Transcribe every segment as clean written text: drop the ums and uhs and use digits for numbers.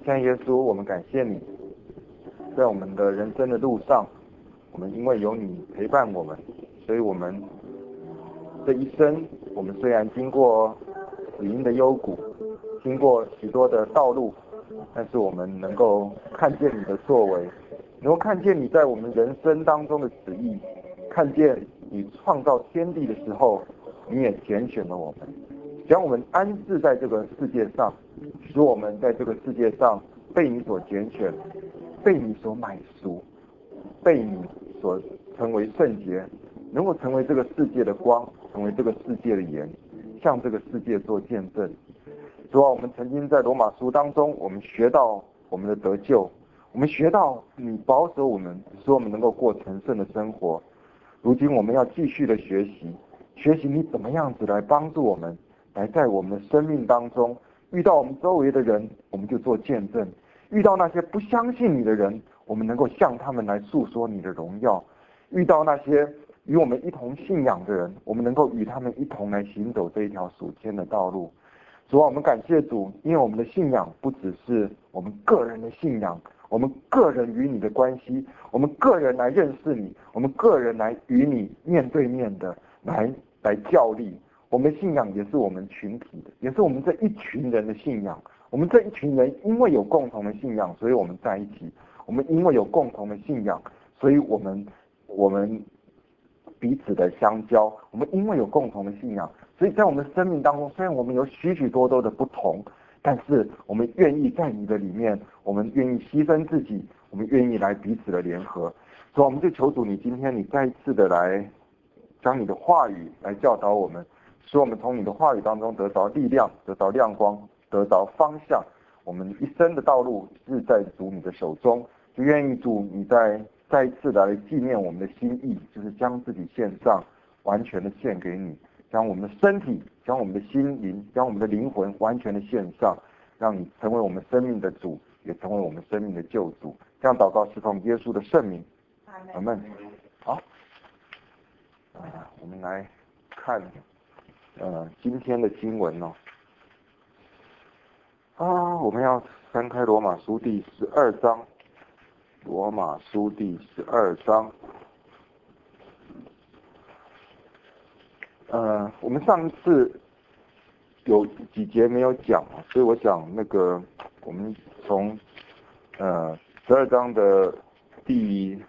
亲爱的耶稣，我们感谢你，在我们的人生的路上，我们因为有你陪伴我们，所以我们这一生，我们虽然经过死荫的幽谷，经过许多的道路，但是我们能够看见你的作为，能够看见你在我们人生当中的旨意，看见你创造天地的时候，你也拣选了我们，将我们安置在这个世界上，使我们在这个世界上被你所拣选，被你所买赎，被你所成为圣洁，能够成为这个世界的光，成为这个世界的盐，向这个世界做见证。主啊，我们曾经在罗马书当中，我们学到我们的得救，我们学到你保守我们，使我们能够过成圣的生活。如今我们要继续的学习你怎么样子来帮助我们，来在我们的生命当中，遇到我们周围的人，我们就做见证；遇到那些不相信你的人，我们能够向他们来诉说你的荣耀；遇到那些与我们一同信仰的人，我们能够与他们一同来行走这一条属天的道路。主啊，我们感谢主，因为我们的信仰不只是我们个人的信仰，我们个人与你的关系，我们个人来认识你，我们个人来与你面对面的来较力。我们的信仰也是我们群体的，也是我们这一群人的信仰。我们这一群人因为有共同的信仰，所以我们在一起；我们因为有共同的信仰，所以我们彼此的相交；我们因为有共同的信仰，所以在我们的生命当中，虽然我们有许许多多的不同，但是我们愿意在你的里面，我们愿意牺牲自己，我们愿意来彼此的联合。所以我们就求主你今天你再一次的来将你的话语来教导我们，使我们从你的话语当中得着力量，得着亮光，得着方向。我们一生的道路是在主你的手中，就愿意主你再一次的来纪念我们的心意，就是将自己献上，完全的献给你，将我们的身体，将我们的心灵，将我们的灵魂完全的献上，让你成为我们生命的主，也成为我们生命的救主。这样祷告是奉耶稣的圣名，阿们。好，我们来看今天的经文哦。我们要翻开罗马书第12章，罗马书第12章。我们上次有几节没有讲，所以我想我们从12章的第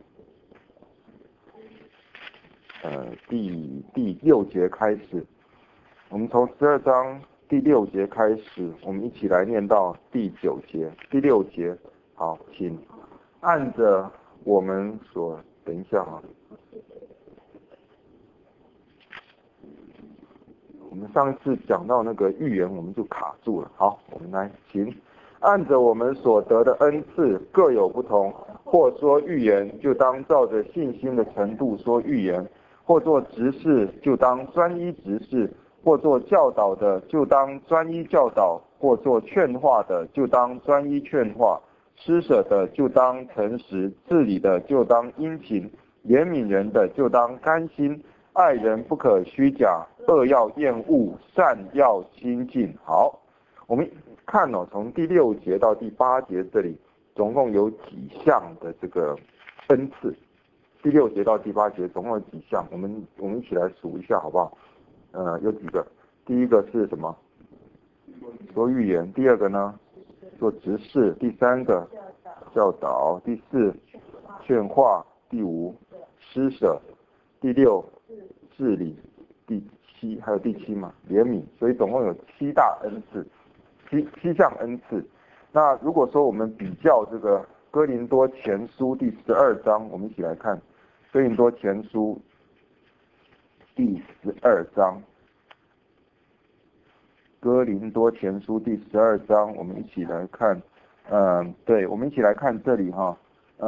6节开始，我们从12章第6节开始，我们一起来念到第9节、第6节。好，请按着我们所，等一下啊。我们上一次讲到那个预言，我们就卡住了。好，我们来，请按着我们所得的恩赐各有不同，或说预言，就当照着信心的程度说预言；或做执事，就当专一执事；或做教导的，就当专一教导；或做劝化的，就当专一劝化；施舍的，就当诚实；治理的，就当殷勤；怜悯人的，就当甘心；爱人不可虚假，恶要厌恶，善要亲近。好，我们看从第6节到第8节这里，总共有几项的这个恩赐。第6节到第8节总共有几项？我们一起来数一下好不好？有几个？第一个是什么？说预言。第二个呢？做执事。第三个教导。第4劝化。第5施舍。第6治理。第7还有第7嘛，怜悯。所以总共有7大恩赐，7项恩赐。那如果说我们比较这个哥林多前书第12章，我们一起来看哥林多前书第12章。哥林多前书第12章，我们一起来看，对，我们一起来看这里哈，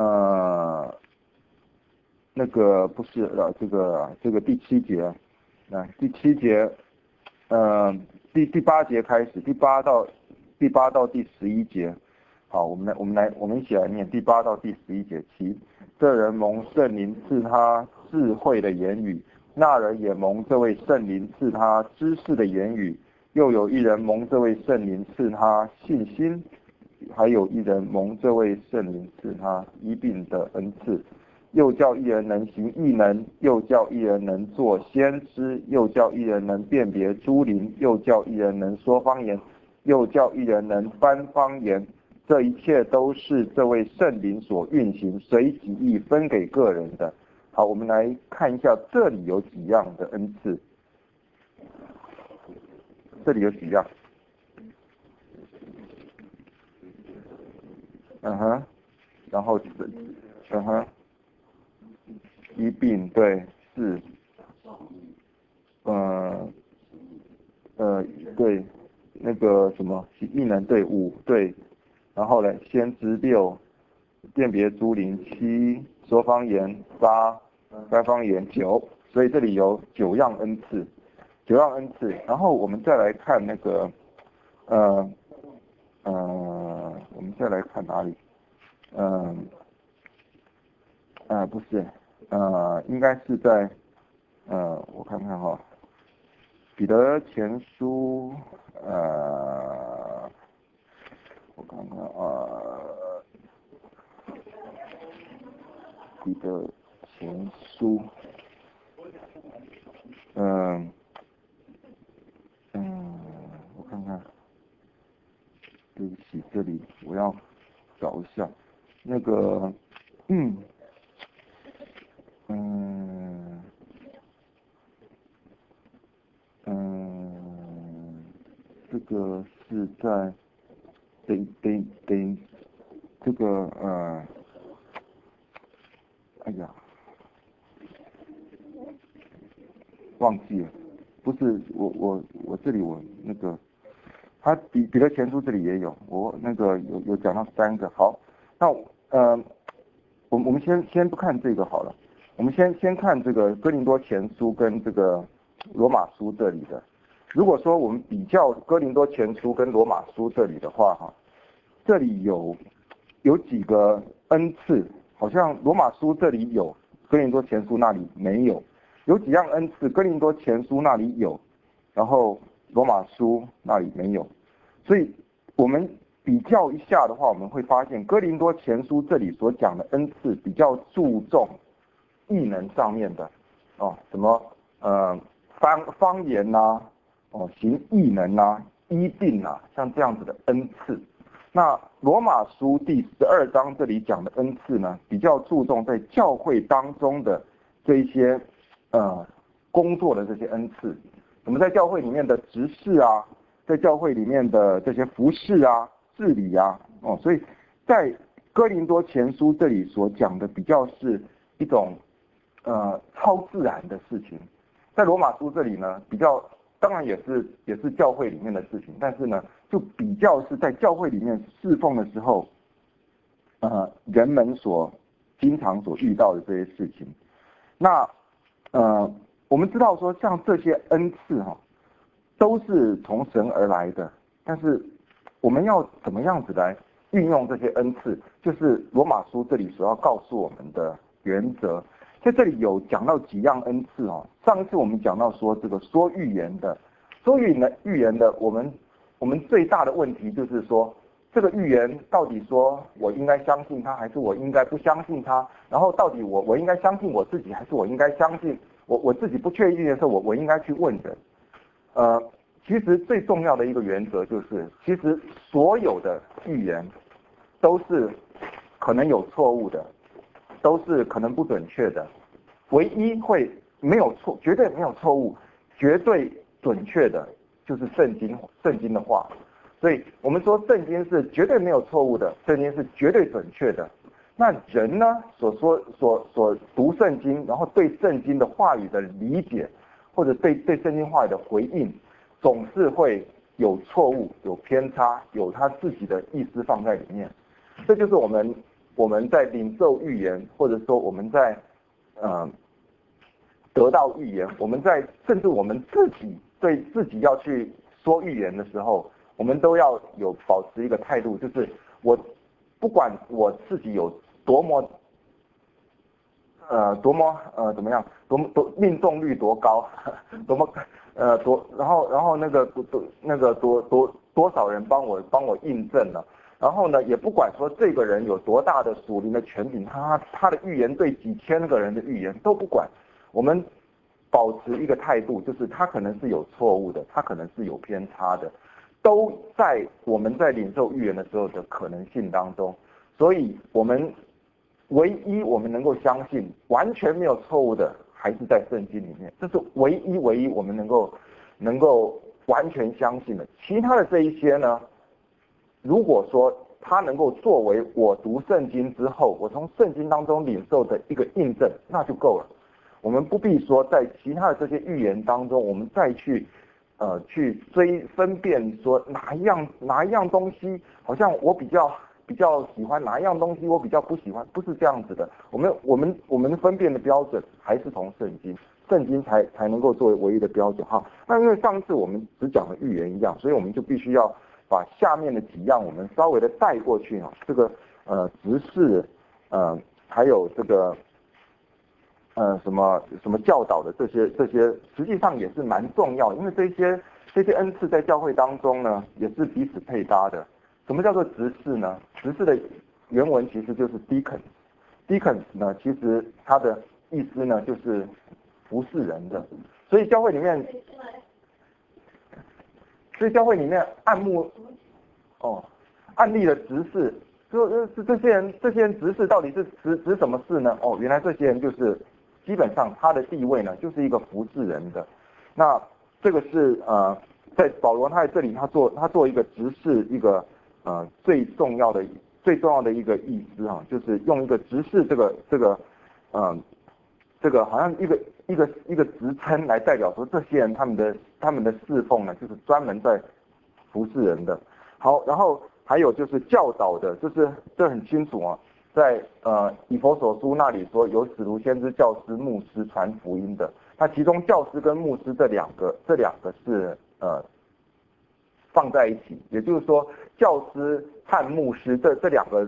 那个不是这个第7节，第7节，第8节开始，第8到第11节。好，我们一起来念第8到第11节。这人蒙圣灵赐他智慧的言语，那人也蒙这位圣灵赐他知识的言语，又有一人蒙这位圣灵赐他信心还有一人蒙这位圣灵赐他医病的恩赐，又叫一人能行异能，又叫一人能作先知，又叫一人能辨别诸灵，又叫一人能说方言，又叫一人能翻方言。这一切都是这位圣灵所运行，随己意分给个人的。好，我们来看一下这里有几样的恩赐。这里有几样？然后医病对是，对，那个什么异能对5对，然后呢先知6，辨别诸灵7，说方言8，翻方言9，所以这里有9样恩赐，9样恩赐。然后我们再来看那个，我们再来看哪里？不是，应该是在，我看看哈，彼得前书，我看看彼得前书，我看看，对不起，这里我要找一下，那个，这个是在这个哎呀，忘记了，不是我这里我那个，他彼得前书这里也有，我那个有讲到3个，好，那我们先不看这个好了，我们先看这个哥林多前书跟这个罗马书这里的。如果说我们比较哥林多前书跟罗马书这里的话，这里有几个恩赐，好像罗马书这里有，哥林多前书那里没有。有几样恩赐，哥林多前书那里有，然后罗马书那里没有。所以我们比较一下的话，我们会发现哥林多前书这里所讲的恩赐比较注重异能上面的，什么方言呐，行异能啊，医病啊，像这样子的恩赐。那罗马书第12章这里讲的恩赐呢，比较注重在教会当中的这一些工作的这些恩赐，我们在教会里面的执事啊，在教会里面的这些服事啊、治理啊，所以在哥林多前书这里所讲的比较是一种超自然的事情，在罗马书这里呢，比较当然也是教会里面的事情，但是呢，就比较是在教会里面侍奉的时候，人们经常所遇到的这些事情。那我们知道说，像这些恩赐都是从神而来的，但是我们要怎么样子来运用这些恩赐，就是罗马书这里所要告诉我们的原则。在这里有讲到几样恩赐上一次我们讲到说这个说预言的，我们最大的问题就是说，这个预言到底说我应该相信他，还是我应该不相信他？然后到底我应该相信我自己，还是我应该相信我自己不确定的时候，我应该去问人？其实最重要的一个原则就是，其实所有的预言都是可能有错误的，都是可能不准确的，唯一会没有错，绝对没有错误，绝对准确的，就是圣经的话。所以我们说圣经是绝对没有错误的，圣经是绝对准确的。那人呢，所读圣经，然后对圣经的话语的理解，或者对圣经话语的回应，总是会有错误、有偏差、有他自己的意思放在里面。这就是我们在领受预言，或者说我们在得到预言，甚至我们自己对自己要去说预言的时候，我们都要保持一个态度，就是我不管我自己有多么怎么样，多命中率多高，然后多少人帮我印证了， 然后呢，也不管说这个人有多大的属灵的权柄，他的预言对几千个人的预言都不管，我们保持一个态度，就是他可能是有错误的，他可能是有偏差的，都在我们在领受预言的时候的可能性当中。所以我们唯一我们能够相信完全没有错误的，还是在圣经里面，这是唯一我们能够完全相信的。其他的这一些呢，如果说它能够作为我读圣经之后，我从圣经当中领受的一个印证，那就够了。我们不必说在其他的这些预言当中，我们再去分辨说哪一样东西好像我比较喜欢，哪一样东西我比较不喜欢，不是这样子的。我们分辨的标准还是从圣经才能够作为唯一的标准哈。那因为上次我们只讲了预言一样，所以我们就必须要把下面的几样我们稍微的带过去哈。这个执事还有这个什么教导的这些，实际上也是蛮重要的，因为这些恩赐在教会当中呢，也是彼此配搭的。什么叫做执事呢？执事的原文其实就是 deacons 呢，其实它的意思呢就是服侍人的。所以教会里面案例的执事，这些人执事到底是执什么事呢？原来这些人就是基本上他的地位呢，就是一个服侍人的。那这个是在保罗他在这里他做一个执事一个最重要的一个意思啊，就是用一个执事这个好像一个职称来代表说这些人他们的侍奉呢，就是专门在服侍人的。好，然后还有就是教导的，这很清楚啊，在以弗所书那里说有使徒、先知、教师、牧师传福音的。那其中教师跟牧师这两个是放在一起，也就是说教师和牧师这两个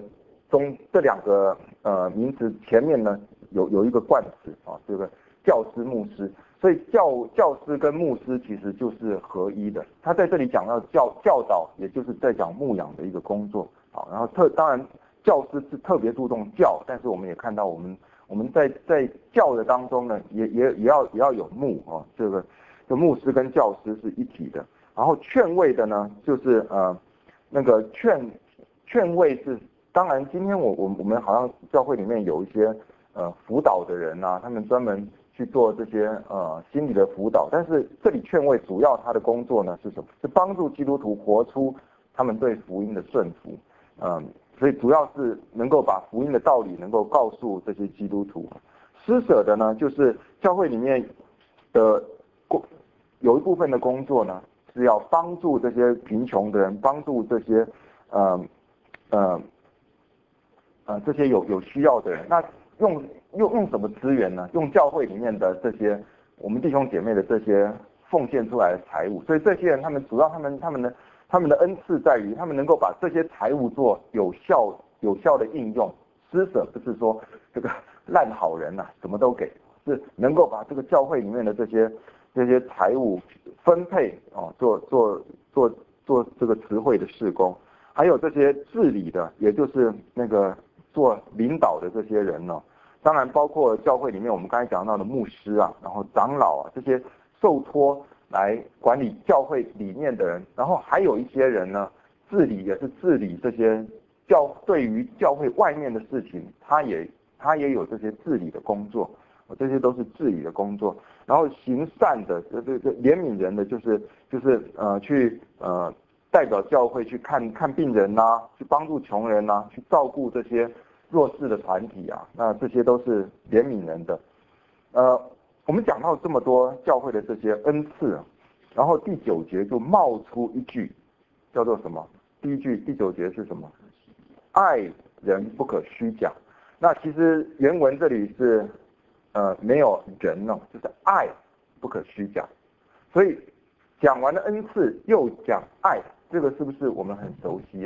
名词前面呢有一个冠词啊，这个教师牧师，所以教师跟牧师其实就是合一的。他在这里讲到教导，也就是在讲牧养的一个工作啊。然后当然教师是特别注重教，但是我们也看到我们在教的当中呢，也要有牧啊，这个牧师跟教师是一体的。然后劝慰的呢，就是那个劝慰是，当然今天我们好像教会里面有一些辅导的人啊，他们专门去做这些心理的辅导，但是这里劝慰主要他的工作呢是什么？是帮助基督徒活出他们对福音的顺服，所以主要是能够把福音的道理能够告诉这些基督徒。施舍的呢，就是教会里面的有一部分的工作呢，是要帮助这些贫穷的人，帮助这些这些有需要的人。那用什么资源呢？用教会里面的这些我们弟兄姐妹的这些奉献出来的财物。所以这些人他们主要他们的恩赐在于他们能够把这些财物做有效的应用。施舍不是说这个烂好人啊，什么都给，是能够把这个教会里面的这些财物分配做这个慈惠的事工。还有这些治理的，也就是那个做领导的这些人呢，当然包括教会里面我们刚才讲到的牧师啊，然后长老啊，这些受托来管理教会里面的人。然后还有一些人呢，治理也是治理这些对于教会外面的事情，他也有这些治理的工作，这些都是治理的工作。然后行善的，这怜悯人的，就是去代表教会去看病人啊，去帮助穷人啊，去照顾这些弱势的团体啊，那这些都是怜悯人的。我们讲到这么多教会的这些恩赐，然后第9节就冒出一句，叫做什么？第9节是什么？爱人不可虚假。那其实原文这里是没有人呢，就是爱不可虚假。所以讲完了恩赐，又讲爱，这个是不是我们很熟悉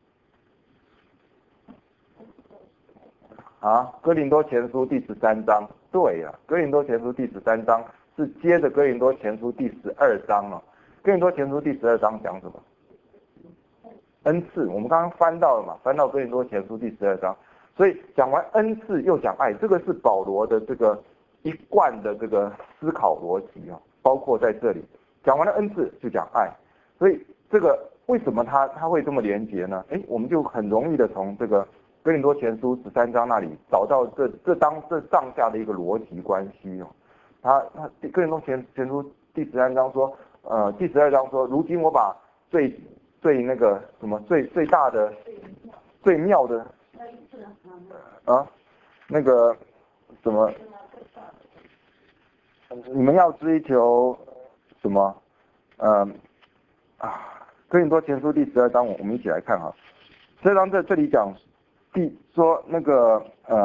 啊？哥林多前书第13章，对了，哥林多前书第13章是接着哥林多前书第12章啊。哥林多前书第12章讲什么？ 恩赐，我们刚刚翻到了嘛，翻到哥林多前书第12章，所以讲完恩赐又讲爱，这个是保罗的这个一贯的这个思考逻辑啊，包括在这里讲完了恩赐就讲爱，所以这个为什么他会这么连结呢？我们就很容易的从这个哥林多前书13章那里找到这上下的一个逻辑关系哦。他哥林多前书第13章说，第12章说，如今我把最那个什么最大的最妙的那个什么，你们要追求什么？哥林多前书第12章，我们一起来看哈。12章这里讲说那个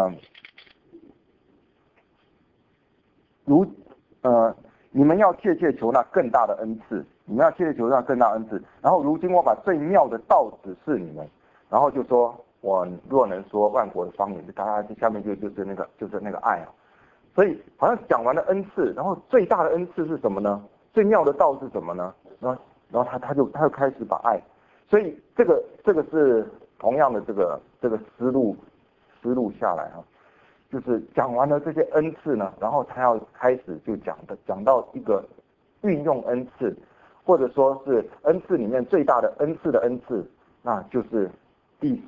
你们要切切求那更大的恩赐，你们要切切求那更大的恩赐。然后如今我把最妙的道指示你们，然后就说我若能说万国的方言，他下面就是那个爱啊。所以好像讲完了恩赐，然后最大的恩赐是什么呢？最妙的道是什么呢？然后他就开始把爱，所以这个是同样的这个思路下来哈。就是讲完了这些恩赐呢，然后他要开始就讲到一个运用恩赐，或者说是恩赐里面最大的恩赐的恩赐，那就是第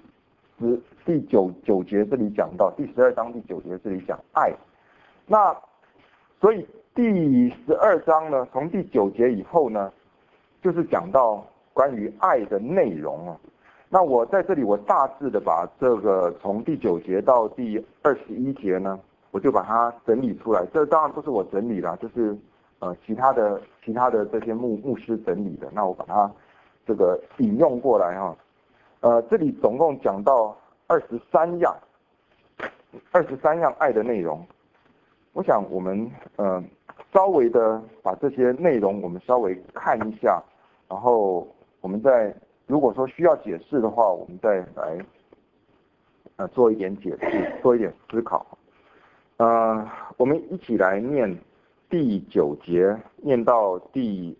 9节这里讲到，第12章第9节这里讲爱。那所以第12章呢，从第9节以后呢，就是讲到关于爱的内容啊。那我在这里，我大致的把这个从第9节到第21节呢，我就把它整理出来。这当然不是我整理啦，就是其他的这些牧师整理的。那我把它这个引用过来哈。这里总共讲到23样爱的内容。我想我们稍微的把这些内容我们稍微看一下，然后我们再如果说需要解释的话，我们再来做一点解释，做一点思考。我们一起来念第9节，念到第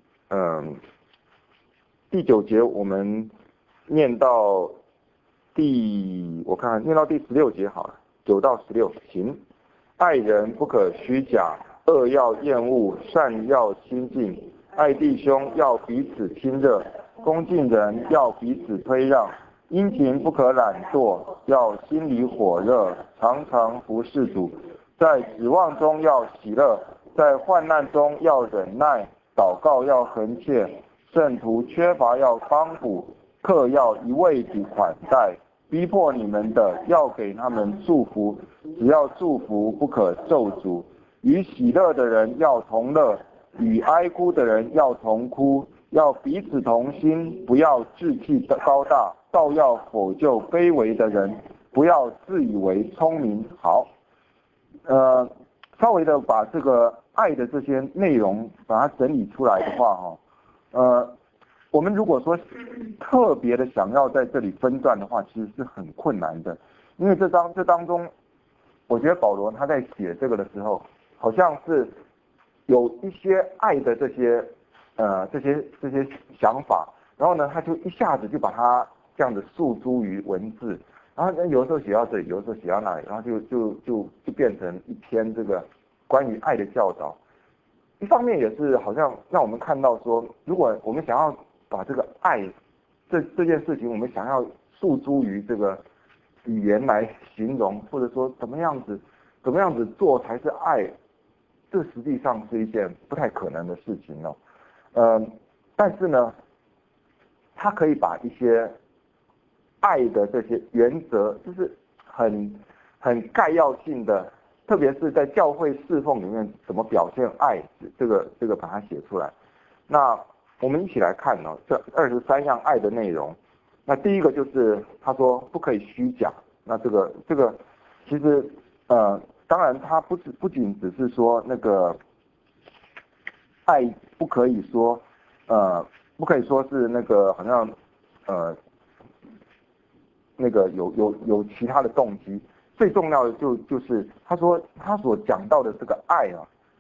9节，我们念到我看念到第16节好了，9到16，行。爱人不可虚假，恶要厌恶，善要亲近，爱弟兄要彼此亲热，恭敬人要彼此推让，殷勤不可懒惰，要心里火热，常常服侍主，在指望中要喜乐，在患难中要忍耐，祷告要恒切，圣徒缺乏要帮补，客要一味地款待，逼迫你们的要给他们祝福，只要祝福不可咒诅。与喜乐的人要同乐，与哀哭的人要同哭，要彼此同心，不要志气高大，倒要否救卑微的人，不要自以为聪明。好，稍微的把这个爱的这些内容把它整理出来的话我们如果说特别的想要在这里分段的话，其实是很困难的，因为这当中，我觉得保罗他在写这个的时候，好像是有一些爱的这些想法，然后呢，他就一下子就把它这样子诉诸于文字，然后有的时候写到这里，有的时候写到那里，然后就变成一篇这个关于爱的教导。一方面也是好像让我们看到说，如果我们想要把这个爱这件事情，我们想要诉诸于这个语言来形容，或者说怎么样子做才是爱，这实际上是一件不太可能的事情哦。但是呢，他可以把一些爱的这些原则，就是很概要性的，特别是在教会侍奉里面怎么表现爱，这个把它写出来。那我们一起来看这23样爱的内容。那第一个就是他说不可以虚假。那这个其实当然他不仅只是说那个爱不可以说是那个好像那个有其他的动机。最重要的就是他说他所讲到的这个爱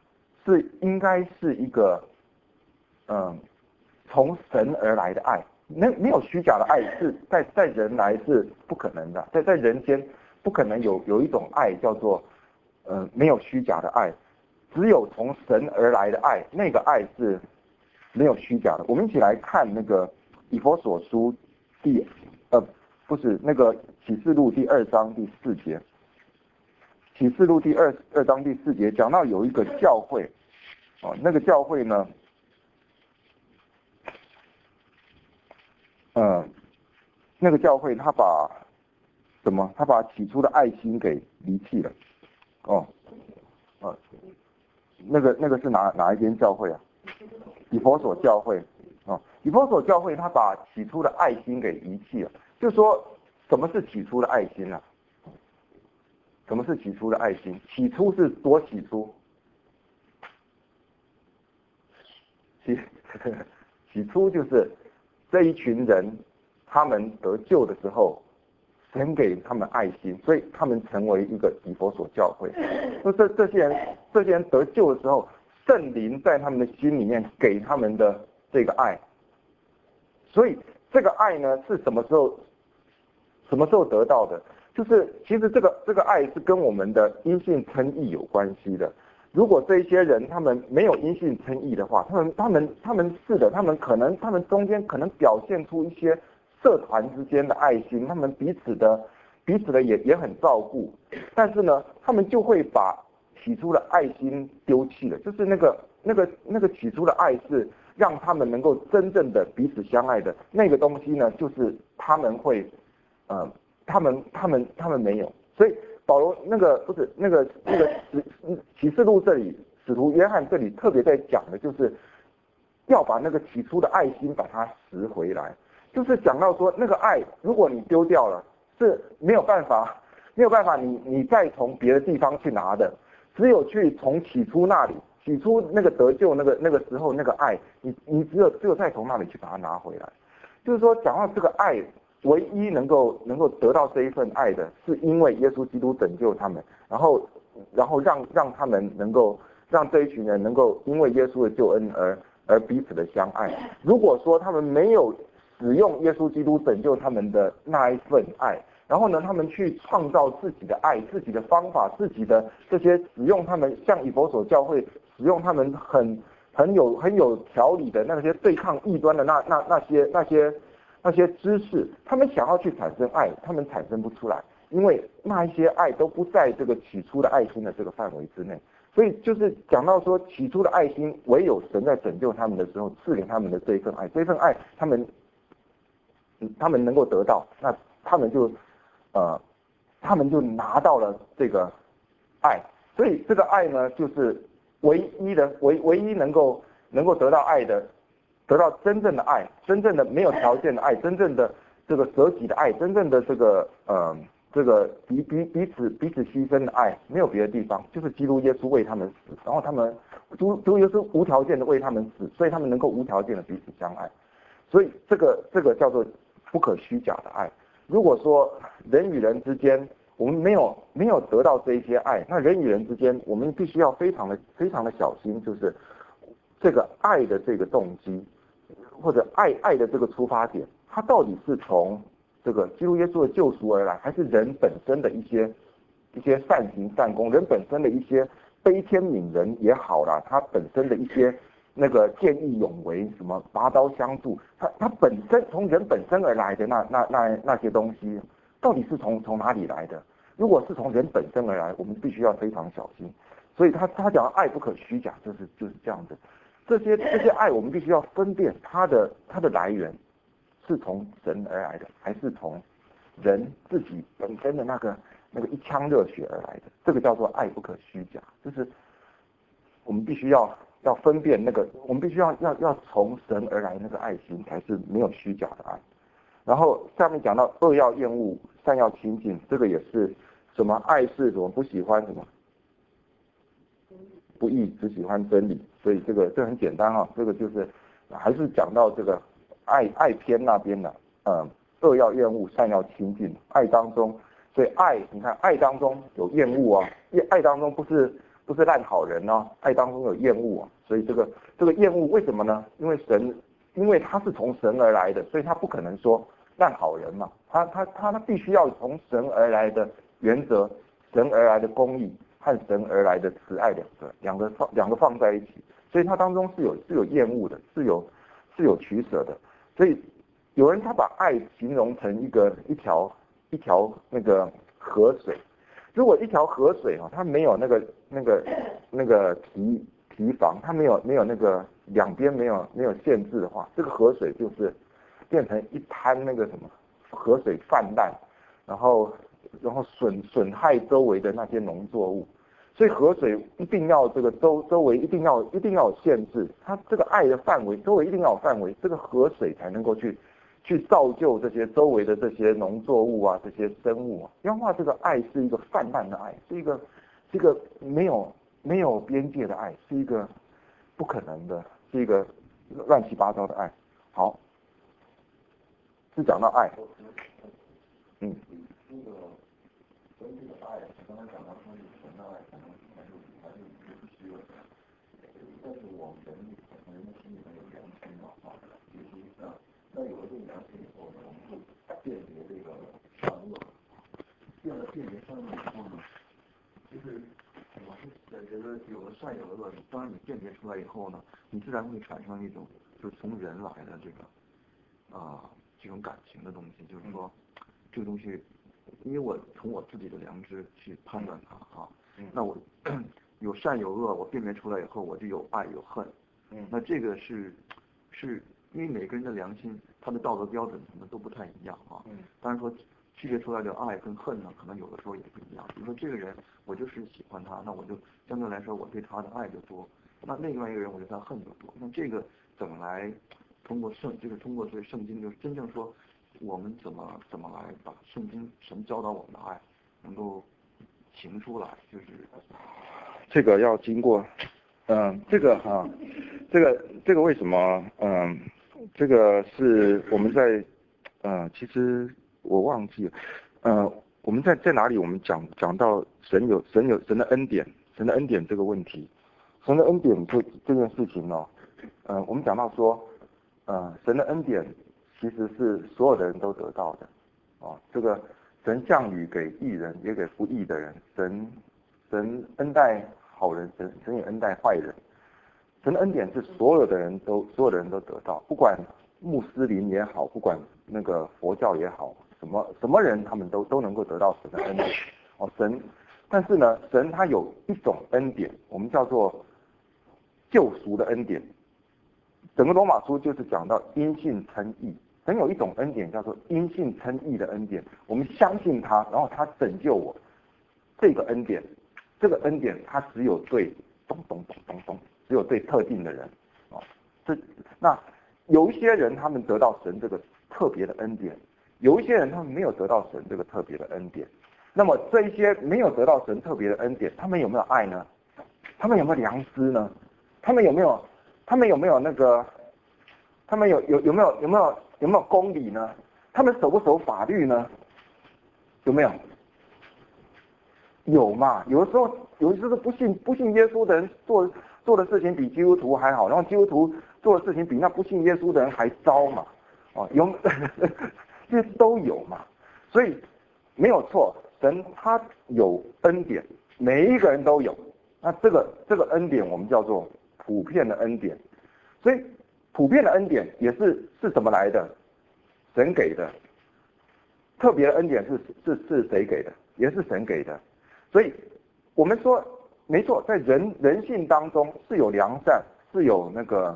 是应该是一个从神而来的爱， 没有虚假的爱是在人来是不可能的，在人间不可能有一种爱叫做没有虚假的爱，只有从神而来的爱，那个爱是没有虚假的。我们一起来看那个以弗所书不是那个启示录第2章第4节，启示录第二章第4节讲到有一个教会那个教会呢那个教会他把起初的爱心给离弃了那个是哪一间教会啊？以弗所教会以弗所教会他把起初的爱心给遗弃了。就是说什么是起初的爱心呢？什么是起初的爱心？起初是多起初？起初就是这一群人他们得救的时候，神给他们爱心，所以他们成为一个以弗所教会。这些人得救的时候，圣灵在他们的心里面给他们的这个爱，所以这个爱呢是什么时候得到的？就是其实这个爱是跟我们的因信称义有关系的。如果这一些人他们没有因信称义的话，他们是的，他们中间可能表现出一些社团之间的爱心，他们彼此的也很照顾，但是呢，他们就会把起初的爱心丢弃了。就是那个起初的爱是让他们能够真正的彼此相爱的那个东西呢，就是他们会他们没有，所以保罗启示录这里，使徒约翰这里特别在讲的就是要把那个起初的爱心把它拾回来，就是讲到说那个爱，如果你丢掉了，是没有办法你再从别的地方去拿的，只有去从起初那里，起初那个得救那个时候那个爱，你只有再从那里去把它拿回来。就是说讲到这个爱，唯一能够得到这一份爱的，是因为耶稣基督拯救他们，然后让他们能够让这一群人能够因为耶稣的救恩而彼此的相爱。如果说他们没有使用耶稣基督拯救他们的那一份爱，然后呢，他们去创造自己的爱、自己的方法、自己的这些使用他们像以弗所教会使用他们很有条理的那些对抗异端的那些知识，他们想要去产生爱，他们产生不出来，因为那一些爱都不在这个起初的爱心的这个范围之内。所以就是讲到说，起初的爱心唯有神在拯救他们的时候赐给他们的这一份爱，这一份爱他们能够得到，那他们就拿到了这个爱。所以这个爱呢，就是唯一能够得到爱的，得到真正的爱，真正的没有条件的爱，真正的这个舍己的爱，真正的这个彼此牺牲的爱，没有别的地方，就是基督耶稣为他们死，然后基督耶稣无条件的为他们死，所以他们能够无条件的彼此相爱。所以这个叫做不可虚假的爱。如果说人与人之间我们没有得到这一些爱，那人与人之间我们必须要非常的小心，就是这个爱的这个动机，或者爱的这个出发点，它到底是从这个基督耶稣的救赎而来，还是人本身的一些善行善功，人本身的一些悲天悯人也好啦，他本身的一些那个见义勇为，什么拔刀相助，他本身从人本身而来的那些东西，到底是从哪里来的？如果是从人本身而来，我们必须要非常小心。所以他讲爱不可虚假，就是这样子。这些爱，我们必须要分辨它的来源是从神而来的，还是从人自己本身的那个一腔热血而来的。这个叫做爱不可虚假，就是我们必须要分辨我们必须要从神而来的那个爱心，才是没有虚假的爱。然后下面讲到恶要厌恶，善要亲近，这个也是什么爱是什么不喜欢什么不义，只喜欢真理。所以这很简单这个就是还是讲到这个爱篇那边的，恶要厌恶，善要亲近。爱当中，所以爱，你看爱当中有厌恶爱当中不是烂好人爱当中有厌恶所以这个厌恶为什么呢？因为神因为他是从神而来的，所以他不可能说烂好人嘛，他必须要从神而来的原则、神而来的公义和神而来的慈爱两个放在一起，所以它当中是有厌恶的，是有取舍的。所以有人他把爱形容成一条那个河水，如果一条河水它没有那个堤防，它没有那个两边没有限制的话，这个河水就是变成一滩那个什么河水泛滥，然后损害周围的那些农作物。所以河水一定要这个周围一定要有限制，它这个爱的范围周围一定要有范围，这个河水才能够去造就这些周围的这些农作物啊，这些生物啊。要话这个爱是一个泛滥的爱，是一个没有边界的爱，是一个不可能的，是一个乱七八糟的爱。好，是讲到爱，这个跟这个爱，刚才讲到说有神的爱，可能还是虚伪的。但是我们人的心里面有良心嘛，其实那有了这个良心以后呢，我们就辨别这个善恶。辨别善恶以后呢，就是我是觉得有了善有了恶，当然你辨别出来以后呢，你自然会产生一种就是从人来的这种感情的东西，就是说这个东西。因为我从我自己的良知去判断它那我有善有恶，我辨别出来以后，我就有爱有恨。那这个是因为每个人的良心，他的道德标准可能都不太一样当然说区别出来的爱跟恨呢，可能有的时候也不一样。比如说这个人，我就是喜欢他，那我就相对来说我对他的爱就多。那另外一个人，我对他恨就多。那这个怎么来通过这个圣经，就是真正说。我们怎么来把圣经神教导我们的爱能够行出来？就是这个要经过，这个为什么？这个是我们在其实我忘记了，我们在哪里？我们讲到神的恩典，神的恩典这个问题，神的恩典这件事情呢，我们讲到说，神的恩典。其实是所有的人都得到的，这个神降雨给义人，也给不义的人。神恩待好人，神也恩待坏人。神的恩典是所有的人都得到，不管穆斯林也好，不管那个佛教也好，什么人他们都能够得到神的恩典。但是呢，神他有一种恩典，我们叫做救赎的恩典。整个罗马书就是讲到因信称义。神有一种恩典叫做因信称义的恩典，我们相信他，然后他拯救我。这个恩典他只有对只有对特定的人那有一些人他们得到神这个特别的恩典，有一些人他们没有得到神这个特别的恩典。那么这一些没有得到神特别的恩典，他们有没有爱呢？他们有没有良知呢？他们有没有那个？他们有没有公理呢？他们守不守法律呢？有没有？有嘛？有的时候不信耶稣的人做的事情比基督徒还好，然后基督徒做的事情比那不信耶稣的人还糟嘛？有这些都有嘛？所以没有错，神他有恩典，每一个人都有。那这个恩典我们叫做普遍的恩典，所以。普遍的恩典也是怎么来的？神给的。特别的恩典是谁给的？也是神给的。所以我们说没错，在人性当中是有良善，是有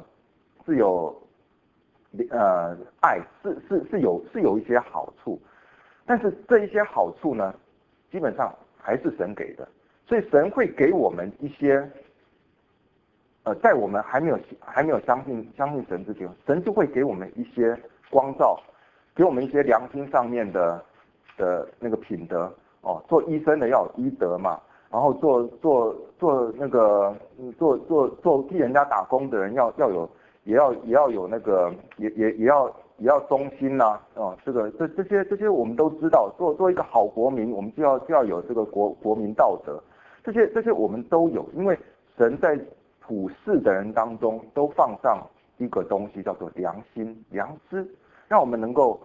爱，是有一些好处。但是这一些好处呢，基本上还是神给的。所以神会给我们一些。在我们还没有相信神之前，神就会给我们一些光照，给我们一些良心上面的那个品德做医生的要有医德嘛，然后做那个做替人家打工的人也要有那个也要忠心呐这些我们都知道，做一个好国民，我们就要有这个国民道德，这些我们都有，因为神在普世的人当中都放上一个东西叫做良心、良知，让我们能够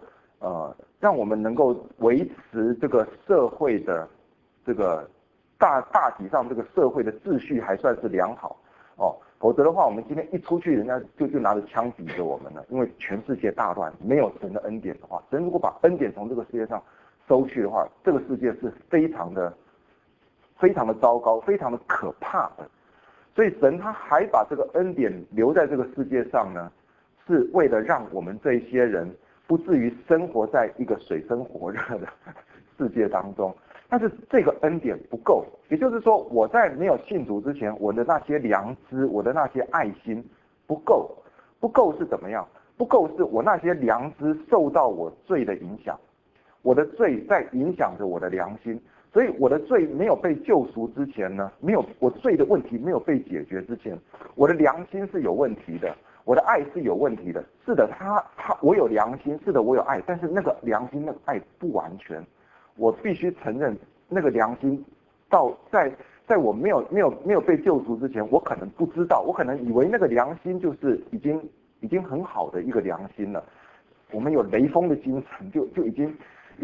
维持这个社会的这个大体上这个社会的秩序还算是良好哦。否则的话，我们今天一出去，人家就拿着枪抵着我们了。因为全世界大乱，没有神的恩典的话，神如果把恩典从这个世界上收去的话，这个世界是非常的糟糕，非常的可怕的。所以神他还把这个恩典留在这个世界上呢，是为了让我们这些人不至于生活在一个水深火热的世界当中。但是这个恩典不够，也就是说我在没有信主之前，我的那些良知，我的那些爱心不够。不够是怎么样？不够是我那些良知受到我罪的影响，我的罪在影响着我的良心。所以我的罪没有被救赎之前呢，我罪的问题没有被解决之前，我的良心是有问题的，我的爱是有问题的。是的，我有良心，是的，我有爱，但是那个良心那个爱不完全。我必须承认，那个良心在我没有被救赎之前，我可能不知道，我可能以为那个良心就是已经很好的一个良心了。我们有雷锋的精神，就已经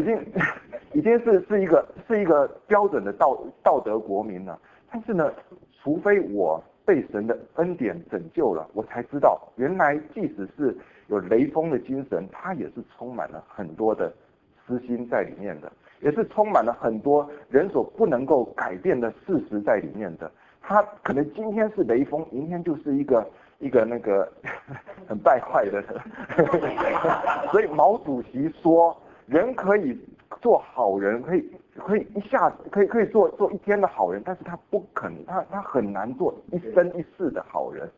是一个标准的道德国民了。但是呢，除非我被神的恩典拯救了，我才知道，原来即使是有雷锋的精神，他也是充满了很多的私心在里面的，也是充满了很多人所不能够改变的事实在里面的。他可能今天是雷锋，明天就是一个那个很败坏的人。所以毛主席说，人可以做好人，可以一下子可以做一天的好人，但是他不肯，他很难做一生一世的好人。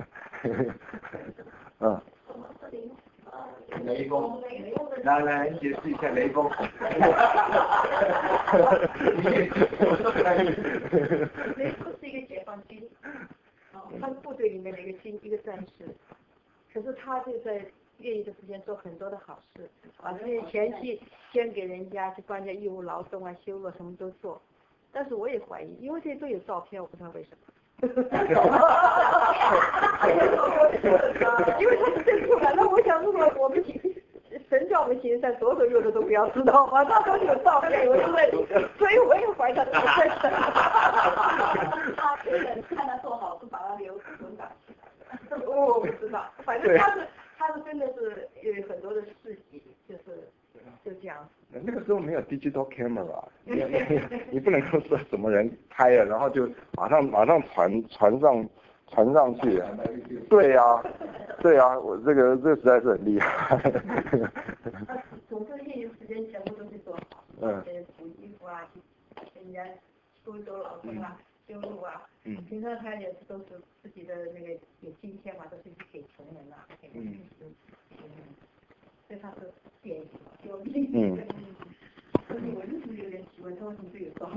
雷锋，来解释一下雷锋。 雷锋是一个解放军，他是部队里面的一个战士，可是他就在业余的时间做很多的好事，把这些钱去捐给人家，去帮人家义务劳动啊、修路什么都做。但是我也怀疑，因为这些都有照片，我不知道为什么。因为他是真出来，那我想，如果我们神叫我们行善，左手右手都不要知道吗？他都有照片，我就在，所以我也怀疑他是真的。他别人看他做好事，把他留存档起来。我不知道，反正他是真的是有很多的事迹，就这样。 那个时候没有 digital camera， 你不能够说什么人拍了，然后就马上传上去。对呀，我这个实在是很厉害。 总之业余时间全部都是做好，补衣服啊，人家收老生啊，修路啊，平常他也是都是自己的那个有金钱嘛，都是去给穷人啊，给所以他是典型有利益的。所以我就是有点奇怪，他为什么会有照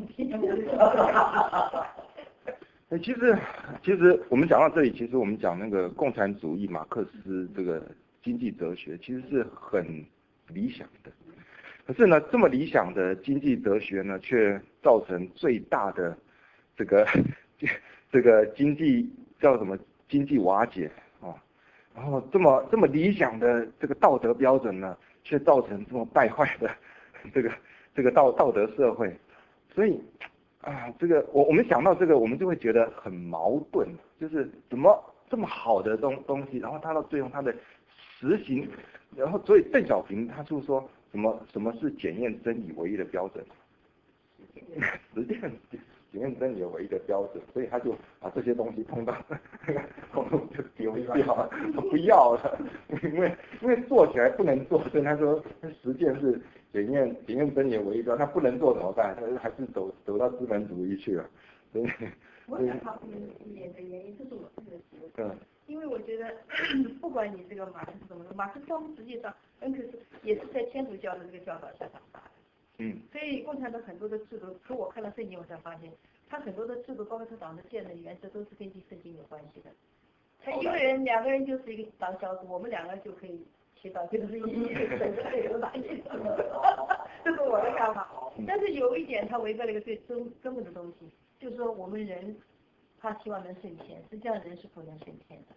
片？ 其实我们讲到这里，其实我们讲那个共产主义马克思这个经济哲学，其实是很理想的。可是呢，这么理想的经济哲学呢，却造成最大的这个经济叫什么经济瓦解啊。然后这么理想的这个道德标准呢，却造成这么败坏的这个道德社会。所以这个我们想到这个，我们就会觉得很矛盾，就是怎么这么好的东西，然后他到最后他的实行，然后所以邓小平他就说什么是检验真理唯一的标准？实践检验真理的唯一的标准，所以他就把这些东西通到就丢掉，不要了，因为做起来不能做，所以他说实践是检验真理的唯一标准，他不能做怎么办？他还是走到资本主义去了。所以我想他不能实践的原因，这是我自己的体会。因为我觉得不管你这个马克思怎么说，马克思实际上恩格斯也是在天主教的这个教导下长大的。所以共产党很多的制度，从我看到圣经，我才发现，他很多的制度，包括他党的建的原则，都是根据圣经有关系的。他两个人就是一个当小组，我们两个人就可以祈祷，就是一神的有哪些？这是我的看法。但是有一点，他违背了一个最根本的东西，就是说我们人，他希望能升天，实际上人是不能升天的。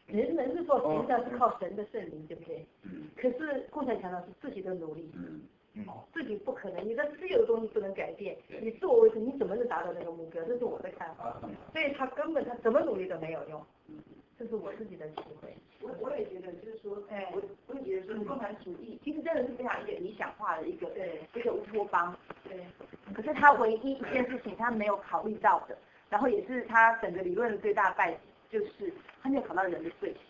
人是说行的是靠神的圣灵，对不对？可是共产强调是自己的努力。自己不可能，你的私有的东西不能改变，你自我为主，你怎么能达到那个目标？这是我的看法。所以他根本他怎么努力都没有用，这是我自己的体会。 我也觉得，就是说，我也觉得说，共产主义其实真的是非常一个理想化的一个乌托邦。对。可是他唯一一件事情他没有考虑到的，然后也是他整个理论的最大败笔，就是他没有考到人的罪性。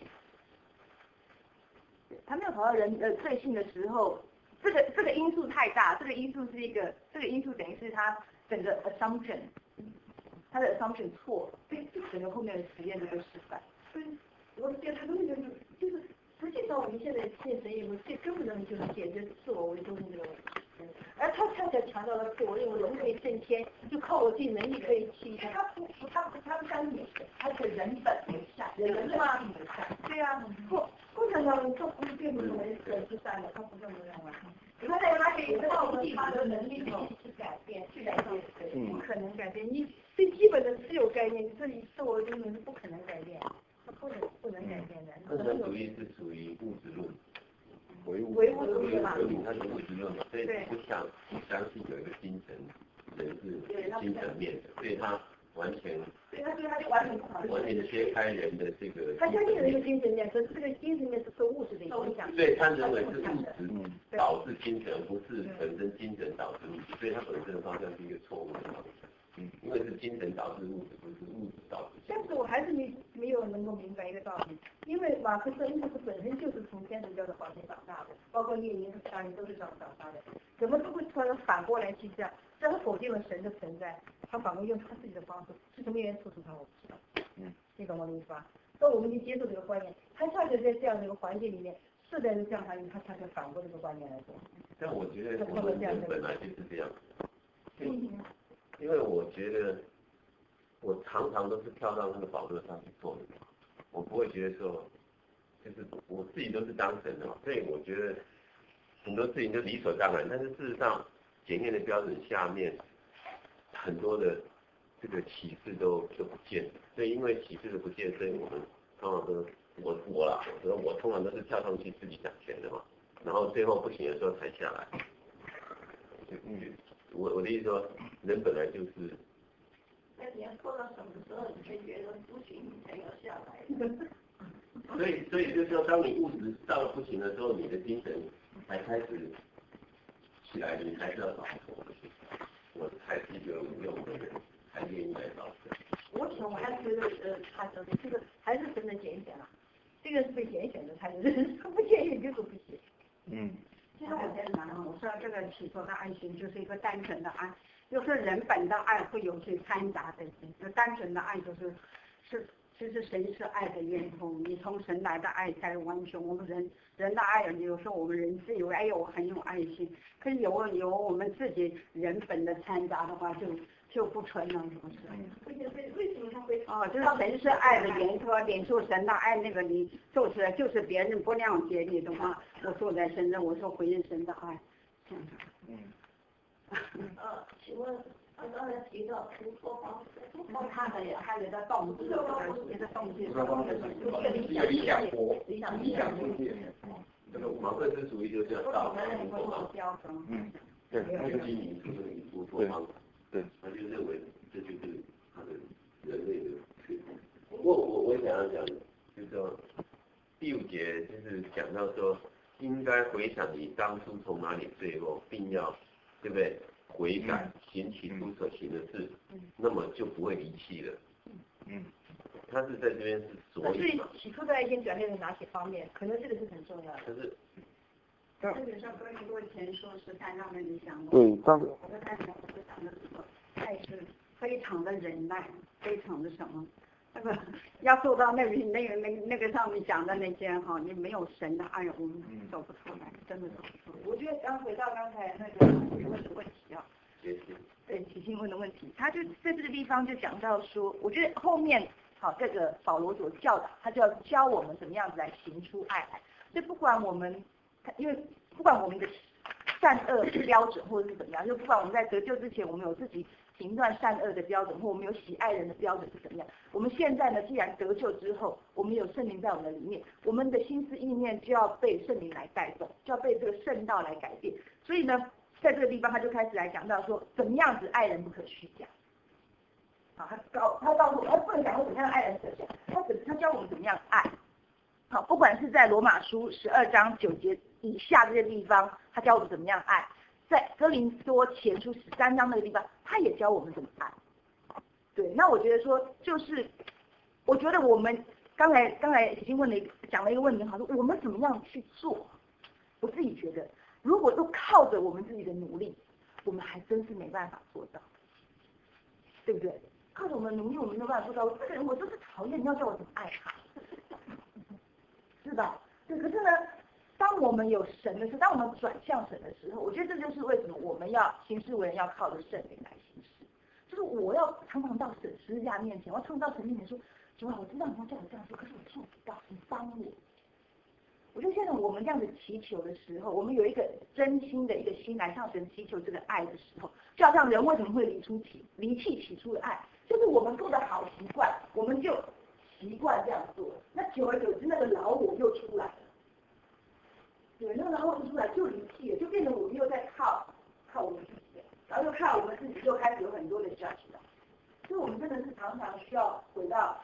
他没有考到人的罪性的时候。这个因素太大，这个因素等于是他整个 assumption， 他的 assumption 错，所以整个后面的实验都会失败。 我觉得他根本就是实际上我们现在现神以后最根本的就是解决自我为中心这个问题。而他恰恰强调了自我，认为人可以升天，就靠我自己能力可以去。 他不相信他是人本为善，人本性为善。 对呀，共产党他不是并不认为人是善的，他不这么认为。 你看他可以靠他的能力去改变， 不可能改变。你最基本的私有概念，你自己自我中心是不可能改变，他不能改变的。 共产主义是属于物质论。 唯物主义嘛， 它是物质论嘛，所以不相信有一个精神人是精神面的，所以他完全切开人的这个。 他相信人是精神面，可是这个精神面是受物质的影响。 对，他认为是物质导致精神，不是本身精神导致物质，所以他本身的方向是一个错误的方向。因为是精神导致物质，不是物质导致。 但是我还是没有能够明白一个道理，因为马克思恩格斯本身就是从天主教的环境长大的，包括列宁和斯大林都是这样长大的，怎么都会突然反过来去这样，让他否定了神的存在，他反过用他自己的方式，是什么原因促使他我不知道。你懂我的意思吧？那我们就接受这个观念，他恰恰在这样的一个环境里面，世代的这样他恰恰反过这个观念来说。 但我觉得我们人本来就是这样。因为我觉得我常常都是跳到那个宝座上去做的，我不会觉得说，就是我自己都是当神的嘛，所以我觉得很多事情就理所当然。但是事实上，检验的标准下面很多的这个启示都不见了。所以因为启示的不见，所以我们通常都我通常都是跳上去自己掌权的嘛，然后最后不行的时候才下来。我的意思说，人本来就是。 那你要做到什么时候，你才觉得不行，你才要下来？ 所以就是说，当你物质到了不行的时候，你的精神才开始起来，你还是要找我才是一个有用的人，才愿意来找神。 我还是觉得他说的这个还是神的拣选了，这个是被拣选的，他不拣选就是不行。 其实我觉得我说这个起初的爱情就是一个单纯的爱，就是人本的爱会有些掺杂在里面，单纯的爱其实神是爱的源头，你从神来的爱才完全。我们人的爱，有时候我们人自以为我很有爱心，可是有我们自己人本的掺杂的话，就不纯了，是不是？ 为什么他会？ 就是神是爱的源头，领受神的爱，那个你做出来就是别人不谅解你的话，我做在身上，我说回应神的爱。 请问他刚才提到乌托邦， 他有的动机，一个动机， 一个理想国，理想世界。 这个马克思主义就叫道德乌托邦。 对，那个经营是乌托邦。对，他就认为这就是他的人类的缺点。不过我想要讲的，就是说第5节就是讲到说，应该回想你当初从哪里坠落，并要，对不对？悔改，行起初所行的事，那么就不会离弃了。他是在这边是所以嘛。 起初的爱心表现在哪些方面？可能这个是很重要的。 可是。 基本上哥林多前书13章的理想。 对，但是。 我们看讲的什么？爱是非常的忍耐，非常的什么？那个要做到那个上面讲的那些哈，你没有神的爱，我们走不出来，真的走不出来。我觉得回到刚才那个问的问题啊，对，许昕问的问题，他就在这个地方就讲到说，我觉得后面好这个保罗所教导，他就要教我们怎么样子来行出爱来。所以不管我们，因为不管我们的善恶标准或者是怎么样，就不管我们在得救之前，我们有自己评断善恶的标准，或我们有喜爱人的标准是怎么样。我们现在呢，既然得救之后，我们有圣灵在我们的里面，我们的心思意念就要被圣灵来带动，就要被这个圣道来改变。所以呢，在这个地方他就开始来讲到说，怎么样子爱人不可虚假。好，他告诉我，他不能讲说怎么样爱人可虚假，他教我们怎么样爱。好，不管是在罗马书12章9节以下这些地方，他教我们怎么样爱；在哥林多前书13章那个地方，他也教我们怎么爱。对，那我觉得说，就是我觉得我们刚才已经讲了一个问题，好，说我们怎么样去做？我自己觉得，如果都靠着我们自己的努力，我们还真是没办法做到，对不对？靠着我们的努力，我们没有办法做到。这个人我就是讨厌，你要叫我怎么爱他？是吧？对，可是呢，当我们有神的时候，当我们转向神的时候，我觉得这就是为什么我们要行事为人要靠着圣灵来行事。就是我要常常到十字架面前，我要常常到神面前说：主啊，我知道你要叫我这样做，可是我做不到，你帮我。我觉得现在我们这样子祈求的时候，我们有一个真心的一个心来向神祈求这个爱的时候，就好像人为什么会离弃起初的爱，就是我们做的好习惯，我们就习惯这样做，那久而久之，那个老我又出来了，对，那个老我出来就离弃了，就变成我们又在靠我们自己，然后又靠我们自己，就开始有很多的 judgment， 所以我们真的是常常需要回到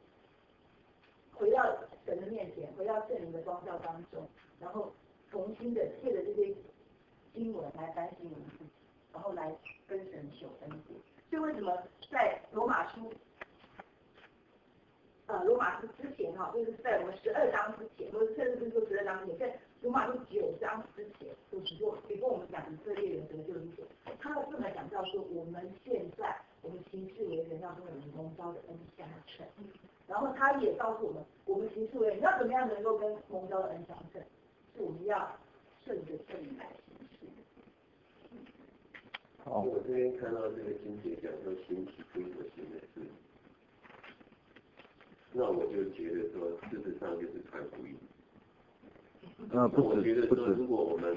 神的面前，回到圣灵的光照当中，然后重新的借着这些经文来反省我们自己，然后来跟神求恩典。所以为什么在罗马书之前哈，就是在我们12章之前，或者甚至不是说12章之前，在罗马书9章之前，有跟我们讲以色列人得救之前，他这么讲到说，我们现在我们行事为人要跟我们蒙召的恩相称，然后他也告诉我们，我们行事为人要怎么样能够跟蒙召的恩相称，是我们要顺着圣灵来行事。 我这边看到这个经节讲说行起归所行的事，那我就觉得说，事实上就是传福音。我觉得说，如果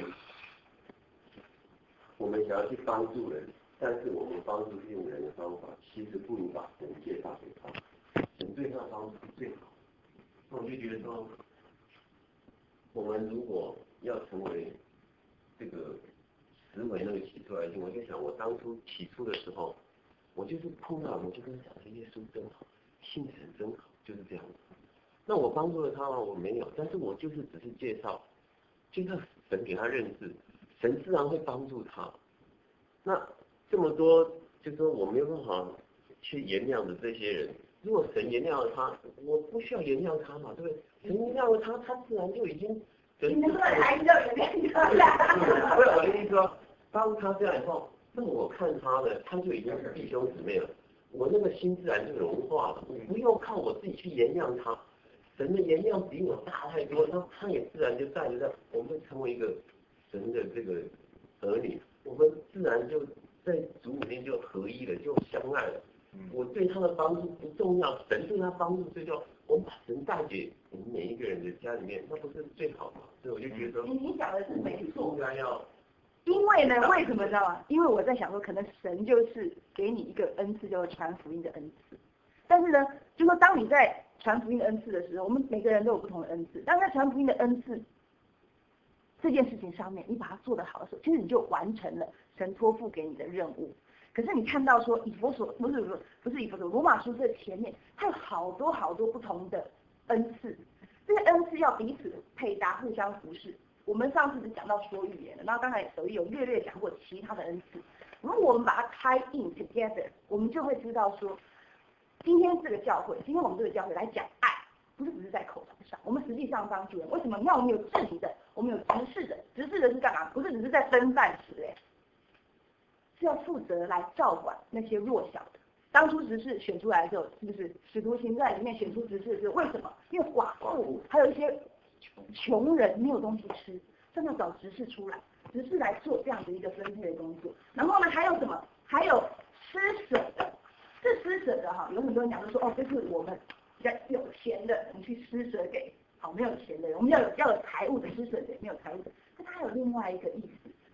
我们想要去帮助人，但是我们帮助用人的方法，其实不如把神介绍给他，神对他的帮助是最好。那我就觉得说，我们如果要成为这个实为那个起初来信，我就想，我当初起初的时候，我就是碰到，我就跟他讲，耶稣真好，信神真好，就是这样子。那我帮助了他吗？我没有，但是我就是只是介绍神给他认识，神自然会帮助他。那这么多，就是说我没有办法去原谅的这些人，如果神原谅了他，我不需要原谅他嘛，对不对？神原谅了他，他自然就已经。你能不能来一个原谅？不是我的意思说，当他这样以后，那我看他的，他就已经是弟兄姊妹了，我那个心自然就融化了，我不用靠我自己去原谅他。神的原谅比我大太多，那他也自然就带着我们成为一个神的这个儿女，我们自然就在主里面就合一了，就相爱了。我对他的帮助不重要，神对他帮助最重要。我们把神带给我们每一个人的家里面，那不是最好吗？所以我就觉得你讲的是没错， 应该要。 因为呢，为什么知道吗？因为我在想说，可能神就是给你一个恩赐，叫做传福音的恩赐。但是呢，就说当你在传福音的恩赐的时候，我们每个人都有不同的恩赐。当在传福音的恩赐这件事情上面，你把它做得好的时候，其实你就完成了神托付给你的任务。可是你看到说以弗所不是以弗所，罗马书这前面它有好多不同的恩赐，这些恩赐要彼此配搭，互相服侍。我们上次只讲到说预言了，然后刚才有略讲过其他的恩赐。如果我们把它tie in together， 我们就会知道说，今天我们这个教会来讲爱，不是只是在口头上，我们实际上帮助人。为什么？那我们有治理的，我们有执事的，执事的是干嘛？不是只是在分饭吃是要负责来照管那些弱小的。当初执事选出来的时候，是不是使徒行传里面选出执事的时候，为什么？因为寡妇还有一些穷人没有东西吃，真的找执事出来，执事来做这样的一个分配的工作。然后呢，还有什么？还有施舍的，这施舍的哈，有很多人讲说哦，这是我们比较有钱的，我们去施舍给好没有钱的人，我们要有财务的施舍给没有财务的。但它还有另外一个意思，是在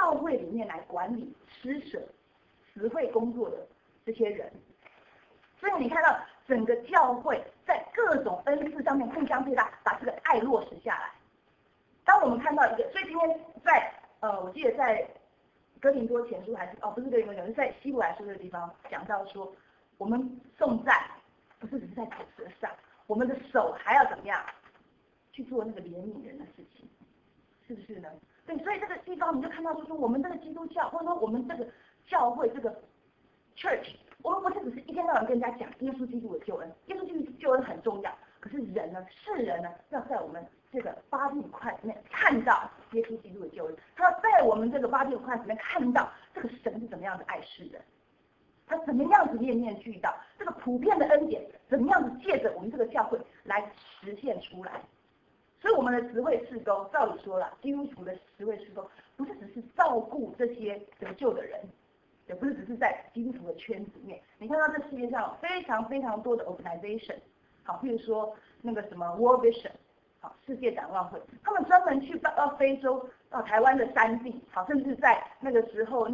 教会里面来管理施舍实惠工作的这些人。所以你看到整个教会在各种恩赐上面互相配搭，把这个爱落实下来。当我们看到一个，所以今天在我记得在哥林多前书还是不是哥林多前书，在希伯来书这个地方讲到说，我们颂赞不是只是在口舌上，我们的手还要怎么样去做那个怜悯人的事情，是不是呢？对，所以这个地方你就看到说我们这个基督教，或者说我们这个教会这个 church， 我们不是只是一天到晚跟人家讲耶稣基督的救恩，耶稣基督的救恩很重要，可是人呢，世人呢，要在我们这个body of Christ里面看到耶稣基督的救恩，他要在我们这个body of Christ里面看到这个神是怎么样的爱世人，他怎么样子面面俱到，这个普遍的恩典怎么样子借着我们这个教会来实现出来。所以我们的慈惠事工，照理说了，基督徒的慈惠事工不是只是照顾这些得救的人，也不是只是在基督徒的圈子里面。你看到这世界上非常非常多的 organization， 好，譬如说那个什么 World Vision， 好，世界展望会，他们专门去到非洲，到台湾的山地，好，甚至在那个时候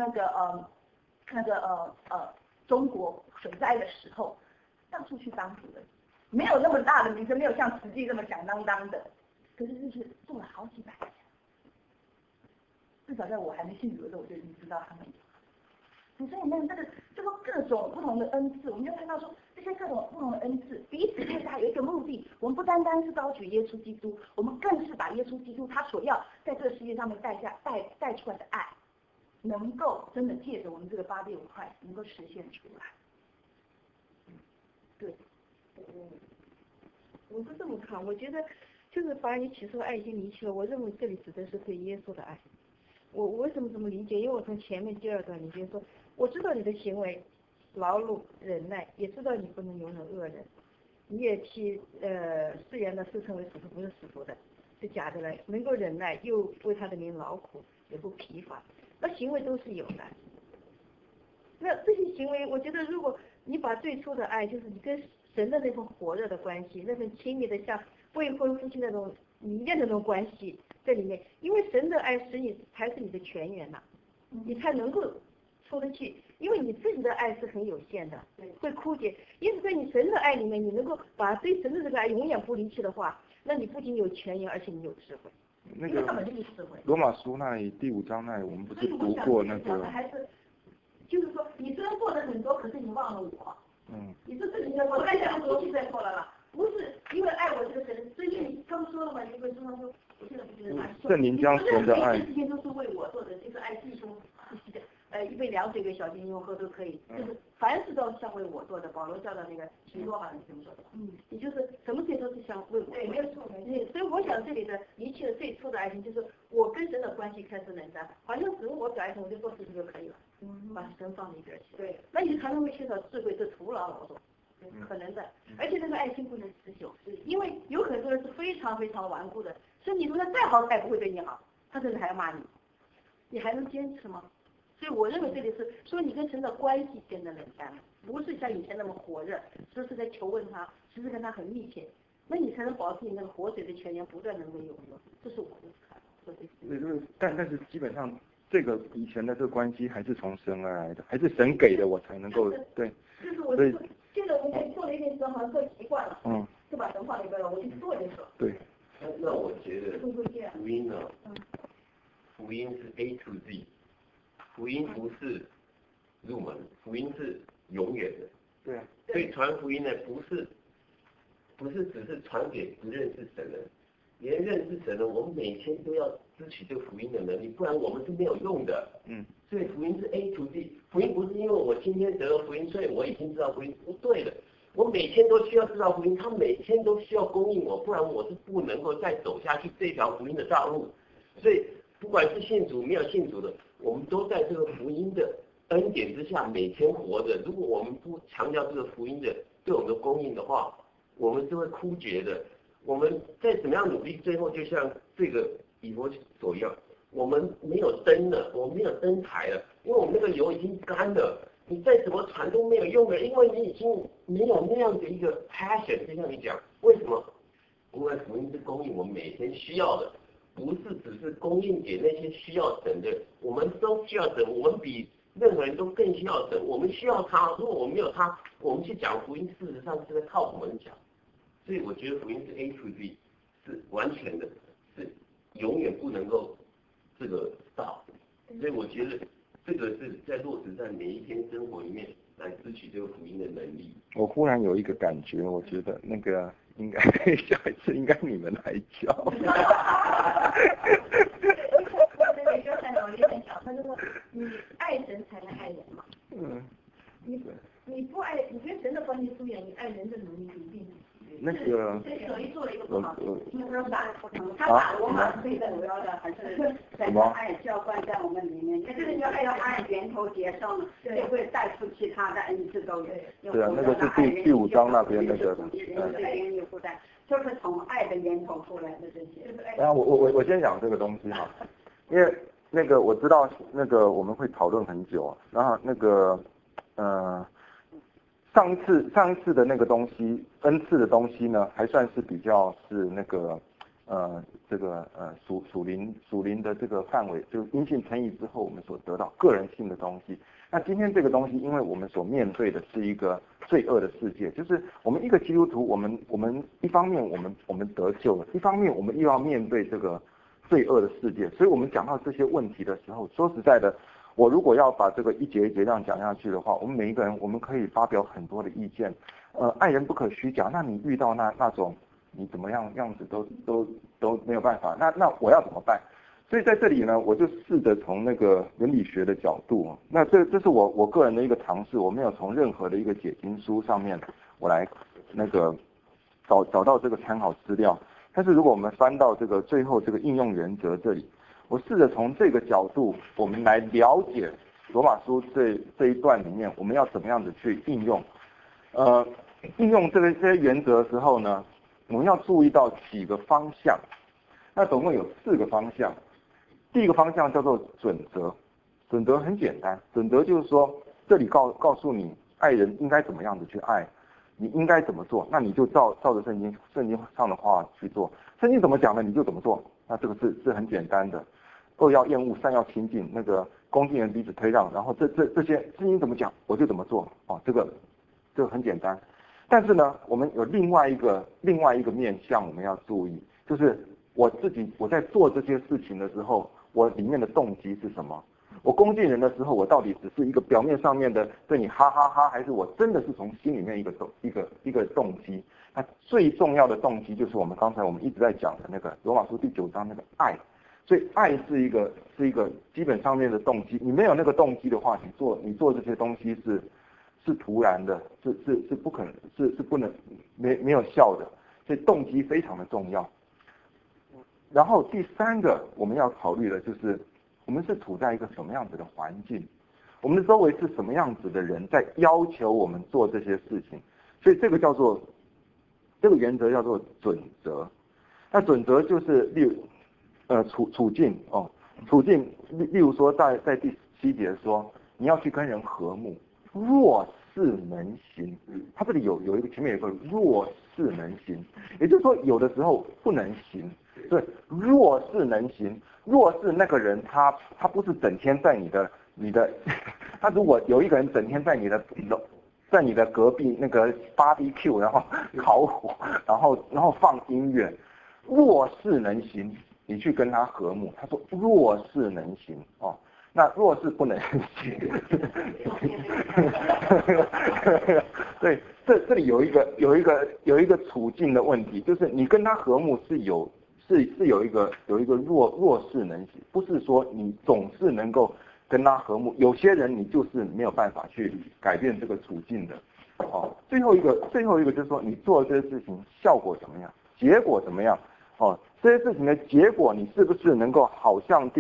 中国水灾的时候，到处去帮助人，没有那么大的名声，没有像慈济这么响当当的。可是就是做了好几百年，至少在我还没信主的时候，我就已经知道他们有。所以你看这个各种不同的恩赐，我们就看到说这些各种不同的恩赐彼此配搭有一个目的，我们不单单是高举耶稣基督，我们更是把耶稣基督他所要在这个世界上面带出来的爱，能够真的借着我们这个body of Christ能够实现出来。对， 我是这么看，我觉得。就是把你起初的爱已经离去了，我认为这里指的是对耶稣的爱。我为什么这么理解？因为我从前面第二段里边说，我知道你的行为劳碌忍耐，也知道你不能容忍恶人，你也替世人的自称为使徒，不是使徒的，是假的了，能够忍耐，又为他的名劳苦，也不疲乏，那行为都是有的。那这些行为，我觉得如果你把最初的爱，就是你跟神的那份火热的关系，那份亲密的像未婚夫妻那种迷恋的那种关系在里面，因为神的爱使你才是你的全员呐，你才能够出得去，因为你自己的爱是很有限的，会枯竭。因此在你神的爱里面，你能够把对神的这个爱永远不离弃的话，那你不仅有全员，而且你有智慧。 那个罗马书那里第5章那里，我们不是读过那个？ 还是就是说，你虽然做的很多，可是你忘了我。你说自己的，我在讲逻辑在错了啦。不是因为爱我这个神，所以你刚说了嘛，你会说说，我现在不觉得难受。 圣灵将神的爱， 这事情都是为我做的，就是爱弟兄，一杯凉水给小弟兄喝都可以，就是凡事都像为我做的。保罗教的那个提多好像是这么说的，也就是什么事情都是像为我。对，没有错，所以我想这里的离弃的最初的爱情，就是我跟神的关系开始冷淡，好像只是我表爱神，我就做事情就可以了，把神放在一边去。对，那你常常会缺少智慧，这徒劳劳动。可能的，而且这个爱心不能持久，因为有很多人是非常非常顽固的，身体对他再好，他也不会对你好，他甚至还要骂你，你还能坚持吗？所以我认为这里是说你跟神的关系变得冷淡了，不是像以前那么火热，时时在求问他，时时跟他很密切，那你才能保持你那个活水的泉源不断能够涌流，这是我的看法。 但是基本上这个以前的这个关系还是从神而来的，还是神给的我才能够对。 就是我现在我做了一件事，好像做习惯了，就把神放那边了，我去做就做。 对。 那我觉得福音呢，福音是 A to Z， 福音不是入门，福音是永远的。 对啊。 所以传福音呢，不是只是传给不认识神的人，连认识神的，我们每天都要支取这个福音的能力，不然我们是没有用的。所以福音是 A to Z， 福音不是因为我今天得了福音，所以我已经知道福音，不对的。我每天都需要知道福音，他每天都需要供应我，不然我是不能够再走下去这条福音的道路。所以不管是信主没有信主的，我们都在这个福音的恩典之下每天活着。如果我们不强调这个福音的对我们的供应的话，我们是会枯竭的。我们再怎么样努力，最后就像这个以弗所一样，我们没有灯了，我们没有灯台了，因为我们那个油已经干了。你再怎么传都没有用的，因为你已经没有那样的一个 passion。就像你讲，为什么？因为福音是供应我们每天需要的。 不是只是供应给那些需要神的，我们都需要神，我们比任何人都更需要神，我们需要他。如果我们没有他，我们去讲福音，事实上是在靠我们讲。所以我觉得福音是 A to B， 是完全的，是永远不能够这个到。所以我觉得这个是在落实在每一天生活里面来支取这个福音的能力。 我忽然有一个感觉，我觉得那个应该下一次应该你们来教。 我就很小，他就说你爱神才能爱人嘛。你不爱，你跟神的关系疏远，你爱人的能力一定。 那个， 这手艺做了一个不好的， 他把罗马最主要的还是神的爱浇灌在我们里面，就是要爱源头结生，就会带出其他的恩赐都有。 对啊，那个是第5章那边那个。 就是从爱的源头出来的这些。 然后我先讲这个东西哈，因为那个我知道那个我们会讨论很久，然后那个上一次的那个东西，恩赐的东西呢，还算是比较是那个这个属灵的这个范围，就是因信称义之后我们所得到个人性的东西。那今天这个东西，因为我们所面对的是一个罪恶的世界，就是我们一个基督徒，我们一方面我们得救了，一方面我们又要面对这个罪恶的世界，所以我们讲到这些问题的时候，说实在的。我如果要把这个一节一节这样讲下去的话，我们每一个人我们可以发表很多的意见，爱人不可虚假。那你遇到那种你怎么样子都没有办法，那我要怎么办？所以在这里呢，我就试着从那个伦理学的角度，那这是我个人的一个尝试，我没有从任何的一个解经书上面我来那个找到这个参考资料。但是如果我们翻到这个最后这个应用原则这里。我试着从这个角度，我们来了解罗马书这一段里面，我们要怎么样子去应用。应用这些原则的时候呢，我们要注意到几个方向。那总共有4个方向。第一个方向叫做准则，准则很简单，准则就是说，这里告诉你爱人应该怎么样子去爱，你应该怎么做，那你就照着圣经上的话去做。圣经怎么讲的，你就怎么做。那这个是很简单的。2要厌恶，3要亲近，那个恭敬人彼此推让，然后这些圣经怎么讲我就怎么做这个很简单。但是呢，我们有另外一个面向我们要注意，就是我在做这些事情的时候，我里面的动机是什么？我恭敬人的时候，我到底只是一个表面上面的对你哈哈哈，还是我真的是从心里面一个动机？那最重要的动机就是我们刚才一直在讲的那个罗马书第9章那个爱。所以爱是一个基本上面的动机，你没有那个动机的话，你做这些东西是徒然的，是不可能，是不能没有效的，所以动机非常的重要。然后第3个我们要考虑的就是我们是处在一个什么样子的环境，我们的周围是什么样子的人在要求我们做这些事情，所以这个原则叫做准则。那准则就是处境处境，例如说在第7节说你要去跟人和睦，若是能行，它这里有一个前面有一个若是能行，也就是说有的时候不能行。对，若是能行，若是那个人他不是整天在你的他如果有一个人整天在你的隔壁那个 barbecue 然后烤火然后放音乐，若是能行，你去跟他和睦。他说若是能行那若是不能行对，这里有一个处境的问题，就是你跟他和睦是有一个若是能行，不是说你总是能够跟他和睦，有些人你就是没有办法去改变这个处境的最后一个就是说你做这些事情效果怎么样，结果怎么样这些事情的结果你是不是能够好像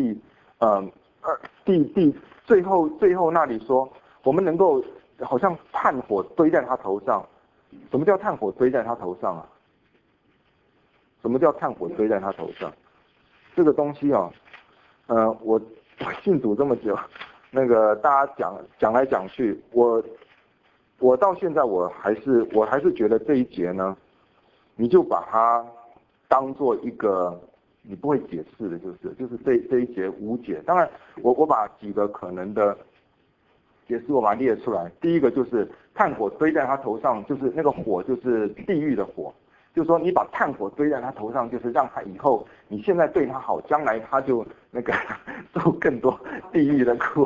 最后那里说我们能够好像炭火堆在他头上。什么叫炭火堆在他头上啊？什么叫炭火堆在他头上？这个东西我信主这么久，那个大家讲来讲去，我到现在我还是觉得这一节呢，你就把它当做一个你不会解释的，就是这一节无解。当然，我把几个可能的解释我把它列出来。第一个就是炭火堆在他头上，就是那个火就是地狱的火，就是说你把炭火堆在他头上，就是让他以后你现在对他好，将来他就那个受更多地狱的苦。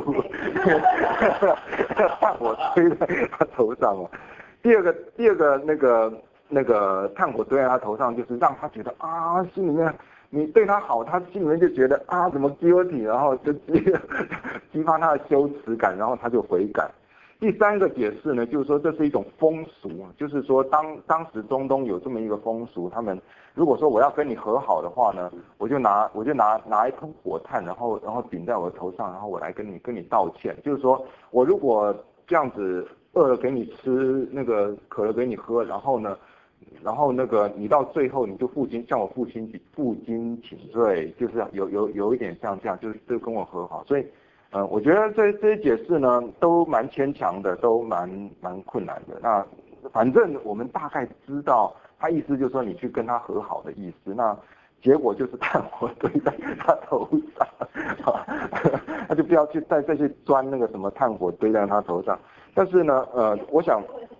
炭火堆在他头上哦。第二个那个炭火堆在他头上，就是让他觉得啊，心里面你对他好，他心里面就觉得啊怎么 guilty， 然后就激发他的羞耻感，然后他就悔改。第三个解释呢，就是说这是一种风俗，就是说当时中东有这么一个风俗，他们如果说我要跟你和好的话呢，我就拿一颗火炭，然后顶在我的头上，然后我来跟你道歉，就是说我如果这样子饿了给你吃，那个渴了给你喝，然后那个你到最后你就向我负荆请罪，就是有一点像这样，就跟我和好。所以我觉得这些解释呢都蛮牵强的，都蛮困难的。那反正我们大概知道他意思就是说你去跟他和好的意思，那结果就是炭火堆在他头上，他就不要去再去钻那个什么炭火堆在他头上。但是呢我想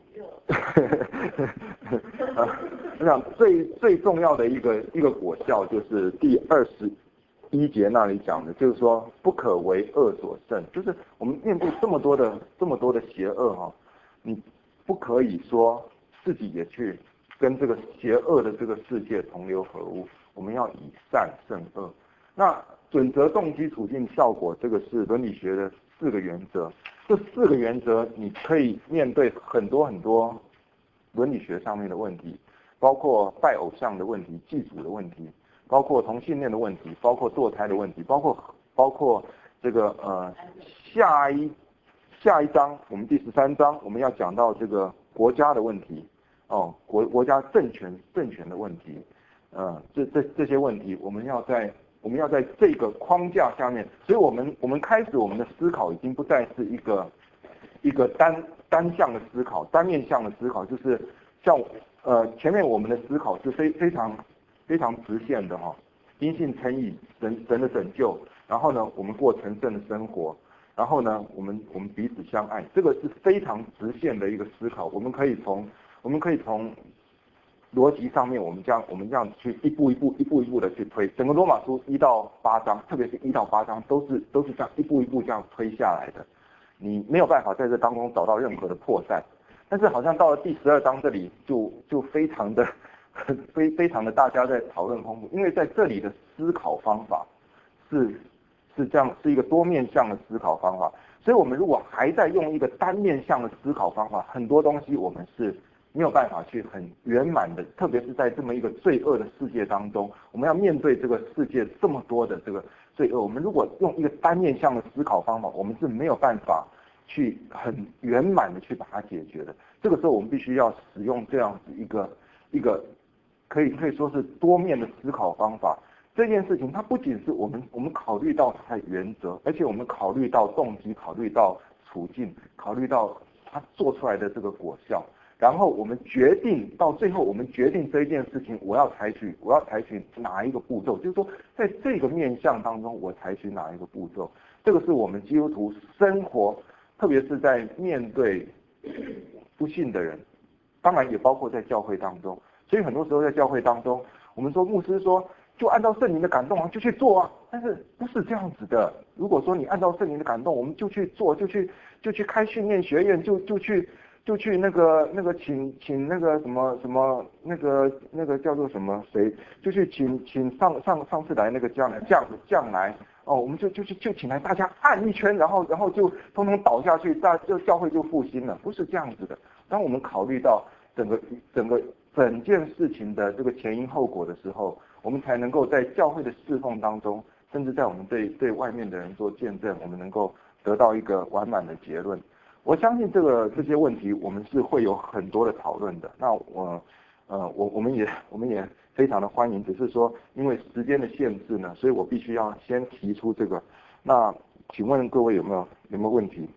我想最重要的一个果效就是第21节那里讲的，就是说不可为恶所胜，就是我们面对这么多的邪恶哈，你不可以说自己也去跟这个邪恶的这个世界同流合污，我们要以善胜恶。那准则、动机、处境、效果，这个是伦理学的4个原则。这4个原则你可以面对很多伦理学上面的问题，包括拜偶像的问题、祭祖的问题，包括同性恋的问题，包括堕胎的问题，包括这个下一章我们第13章我们要讲到这个国家的问题哦，国家政权的问题，这些问题我们要在这个框架下面，所以我们开始我们的思考已经不再是一个单向的思考，单面向的思考，就是像前面我们的思考是非常直线的哈，因信称义，神的拯救，然后呢我们过成圣的生活，然后呢我们彼此相爱，这个是非常直线的一个思考，我们可以从逻辑上面我们这样去一步一步的去推，整个罗马书1到8章，特别是1到8章都是这样一步一步这样推下来的，你没有办法在这当中找到任何的破绽。但是好像到了第12章这里就非常的大家在讨论丰富，因为在这里的思考方法是这样，是一个多面向的思考方法，所以我们如果还在用一个单面向的思考方法，很多东西我们是没有办法去很圆满的，特别是在这么一个罪恶的世界当中，我们要面对这个世界这么多的这个罪恶，我们如果用一个单面向的思考方法，我们是没有办法去很圆满的去把它解决的。这个时候我们必须要使用这样子一个可以说是多面的思考方法。这件事情它不仅是我们考虑到它的原则，而且我们考虑到动机，考虑到处境，考虑到它做出来的这个果效，然后我们到最后我们决定这一件事情我要采取哪一个步骤，就是说在这个面向当中我采取哪一个步骤，这个是我们基督徒生活，特别是在面对不信的人，当然也包括在教会当中。所以很多时候在教会当中，我们说牧师说就按照圣灵的感动就去做啊，但是不是这样子的。如果说你按照圣灵的感动，我们就去做，就去开训练学院，就去那个请那个什么那个叫做什么谁，就去请上次来那个将来哦，我们就请来大家按一圈，然后就通通倒下去，教会就复兴了，不是这样子的。当我们考虑到整件事情的这个前因后果的时候，我们才能够在教会的侍奉当中，甚至在我们对外面的人做见证，我们能够得到一个完满的结论。我相信这些问题我们是会有很多的讨论的。那我们也非常的欢迎，只是说因为时间的限制呢，所以我必须要先提出这个。那请问各位有没有问题？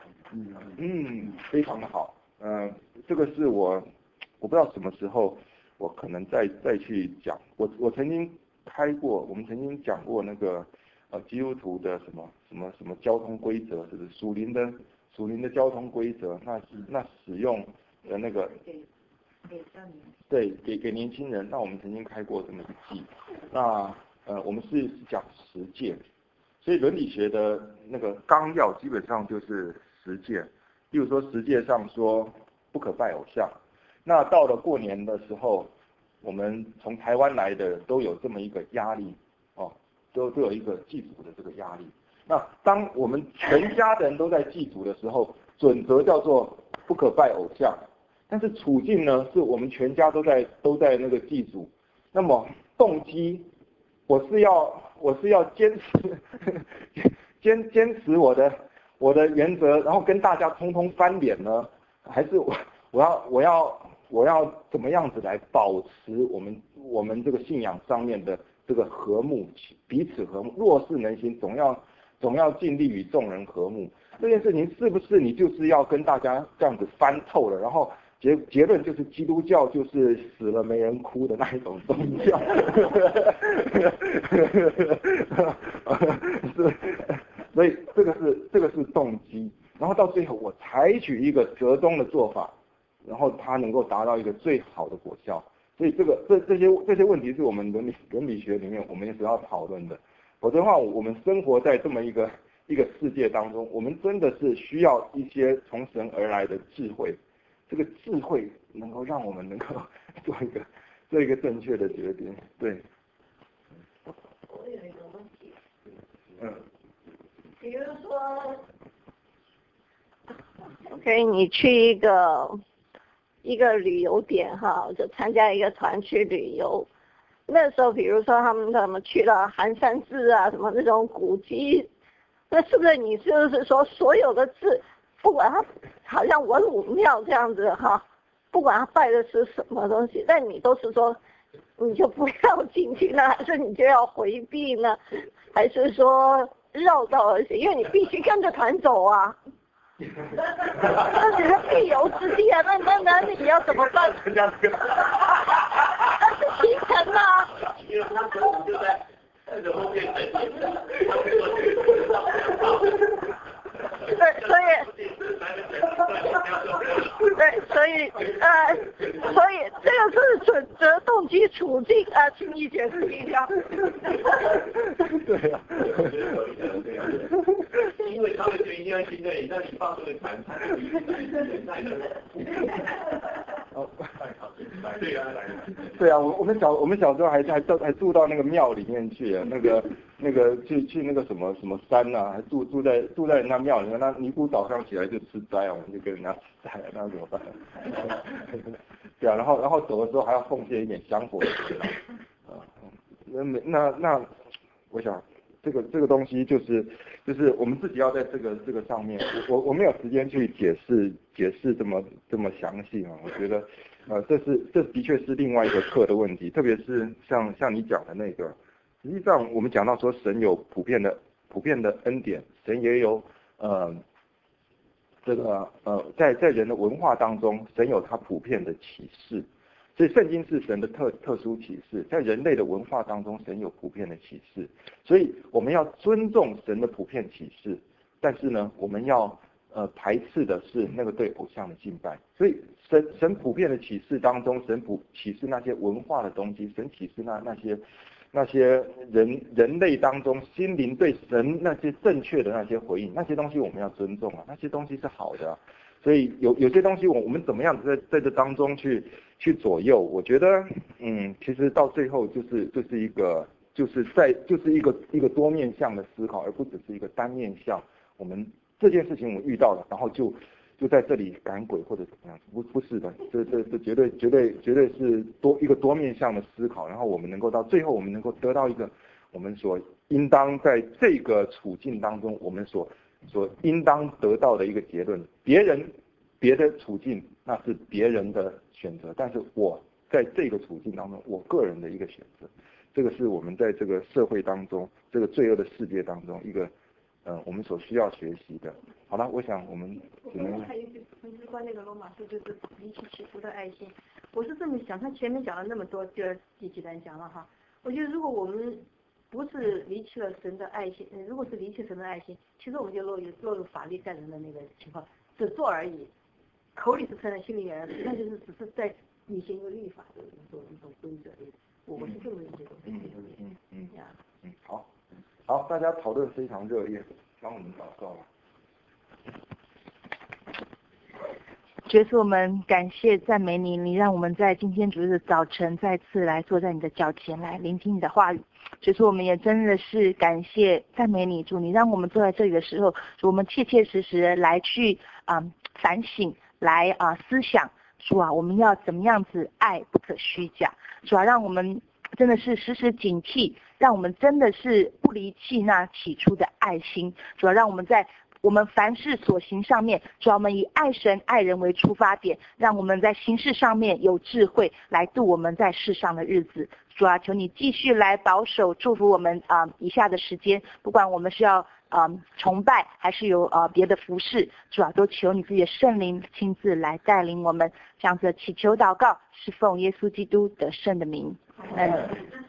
非常的好。这个是我不知道什么时候我可能再去讲。我曾经我们曾经讲过那个基督徒的什么交通规则，是不是属灵的交通规则？那使用的那个对给年轻人，那我们曾经开过这么一季。那我们是讲实践，所以伦理学的那个纲要基本上就是实践。例如说实践上说不可拜偶像，那到了过年的时候，我们从台湾来的都有这么一个压力哦，都有一个祭祖的这个压力。那当我们全家的人都在祭祖的时候，准则叫做不可拜偶像，但是处境呢是我们全家都在那个祭祖，那么动机我是要坚持我的原则，然后跟大家通通翻脸呢，还是我要怎么样子来保持我们这个信仰上面的这个和睦，彼此和睦，若是能行，总要尽力与众人和睦。这件事情是不是你就是要跟大家这样子翻透了，然后结论就是基督教就是死了没人哭的那一种宗教，所以这个是动机，然后到最后我采取一个折中的做法，然后它能够达到一个最好的果效。所以这些问题是我们伦理学里面我们也是要讨论的，否则的话我们生活在这么一个世界当中，我们真的是需要一些从神而来的智慧。这个智慧能够让我们能够做一个正确的决定，对。 我有一个问题，比如说 ，OK， 你去一个旅游点哈，就参加一个团去旅游，那时候比如说他们去了寒山寺啊，什么那种古迹，那是不是你就是说所有的寺？不管他好像文武庙这样子哈，不管他拜的是什么东西，但你都是说你就不要进去呢，还是你就要回避呢，还是说绕道而行？因为你必须跟着团走啊，那你是必游之地啊，那你要怎么办？那是行程啊。 因为他可能就在后面所以这个是准则、动机、处境啊，请你解释一下。 对啊， 因为他们就一定要信任你，那你放这个船，他就一定来对啊，我们小时候还住到那个庙里面去啊，那个去那个什么山啊，还住在人家庙里面，那尼姑早上起来就吃斋啊，我们就跟人家吃斋，那怎么办？对啊，然后走的时候还要奉献一点香火啊，那我想这个东西就是我们自己要在这个上面，我没有时间去解释这么详细啊，我觉得这的确是另外一个课的问题，特别是像你讲的那个，实际上我们讲到说神有普遍的恩典，神也有在人的文化当中，神有他普遍的启示。所以圣经是神的特殊启示，在人类的文化当中，神有普遍的启示，所以我们要尊重神的普遍启示，但是呢，我们要排斥的是那个对偶像的敬拜。所以神普遍的启示当中，神启示那些文化的东西，神启示那些人类当中心灵对神那些正确的那些回应，那些东西我们要尊重啊，那些东西是好的啊。所以有些东西我们怎么样在这当中去左右，我觉得其实到最后就是一个多面向的思考，而不只是一个单面向。我们这件事情我们遇到了，然后就在这里赶鬼或者怎么样，不是的，这绝对是一个多面向的思考，然后我们能够到最后我们能够得到一个我们所应当在这个处境当中我们所应当得到的一个结论。别的处境那是别人的选择，但是我在这个处境当中我个人的一个选择，这个是我们在这个社会当中这个罪恶的世界当中一个我们所需要学习的。好了，我想我们只能还有就是关那个罗马书就是离奇祈福的爱心， 我是这么想，他前面讲了那么多，第几段讲了哈，我觉得如果我们不是离弃了神的爱心，如果是离弃神的爱心，其实我们就落入法律盖人的那个情况，只做而已，口里是承认，心里也那就是只是在履行一个律法的一种规则。我是这么理解的。 好，大家讨论非常热烈，帮我们祷告吧。 主耶稣，我们感谢赞美你，你让我们在今天主日的早晨再次来坐在你的脚前来聆听你的话语。主耶稣，我们也真的是感谢赞美你，主，你让我们坐在这里的时候，主，我们切切实实来去反省，来思想，主啊，我们要怎么样子爱不可虚假，主啊，让我们真的是时时警惕，让我们真的是不离弃那起初的爱心，主要让我们在我们凡事所行上面，主要我们以爱神爱人为出发点，让我们在行事上面有智慧来度我们在世上的日子。主啊，求你继续来保守祝福我们以下的时间，不管我们是要崇拜还是有别的服事，主啊，都求你自己的圣灵亲自来带领我们，这样子祈求祷告是奉耶稣基督得胜的名。阿们。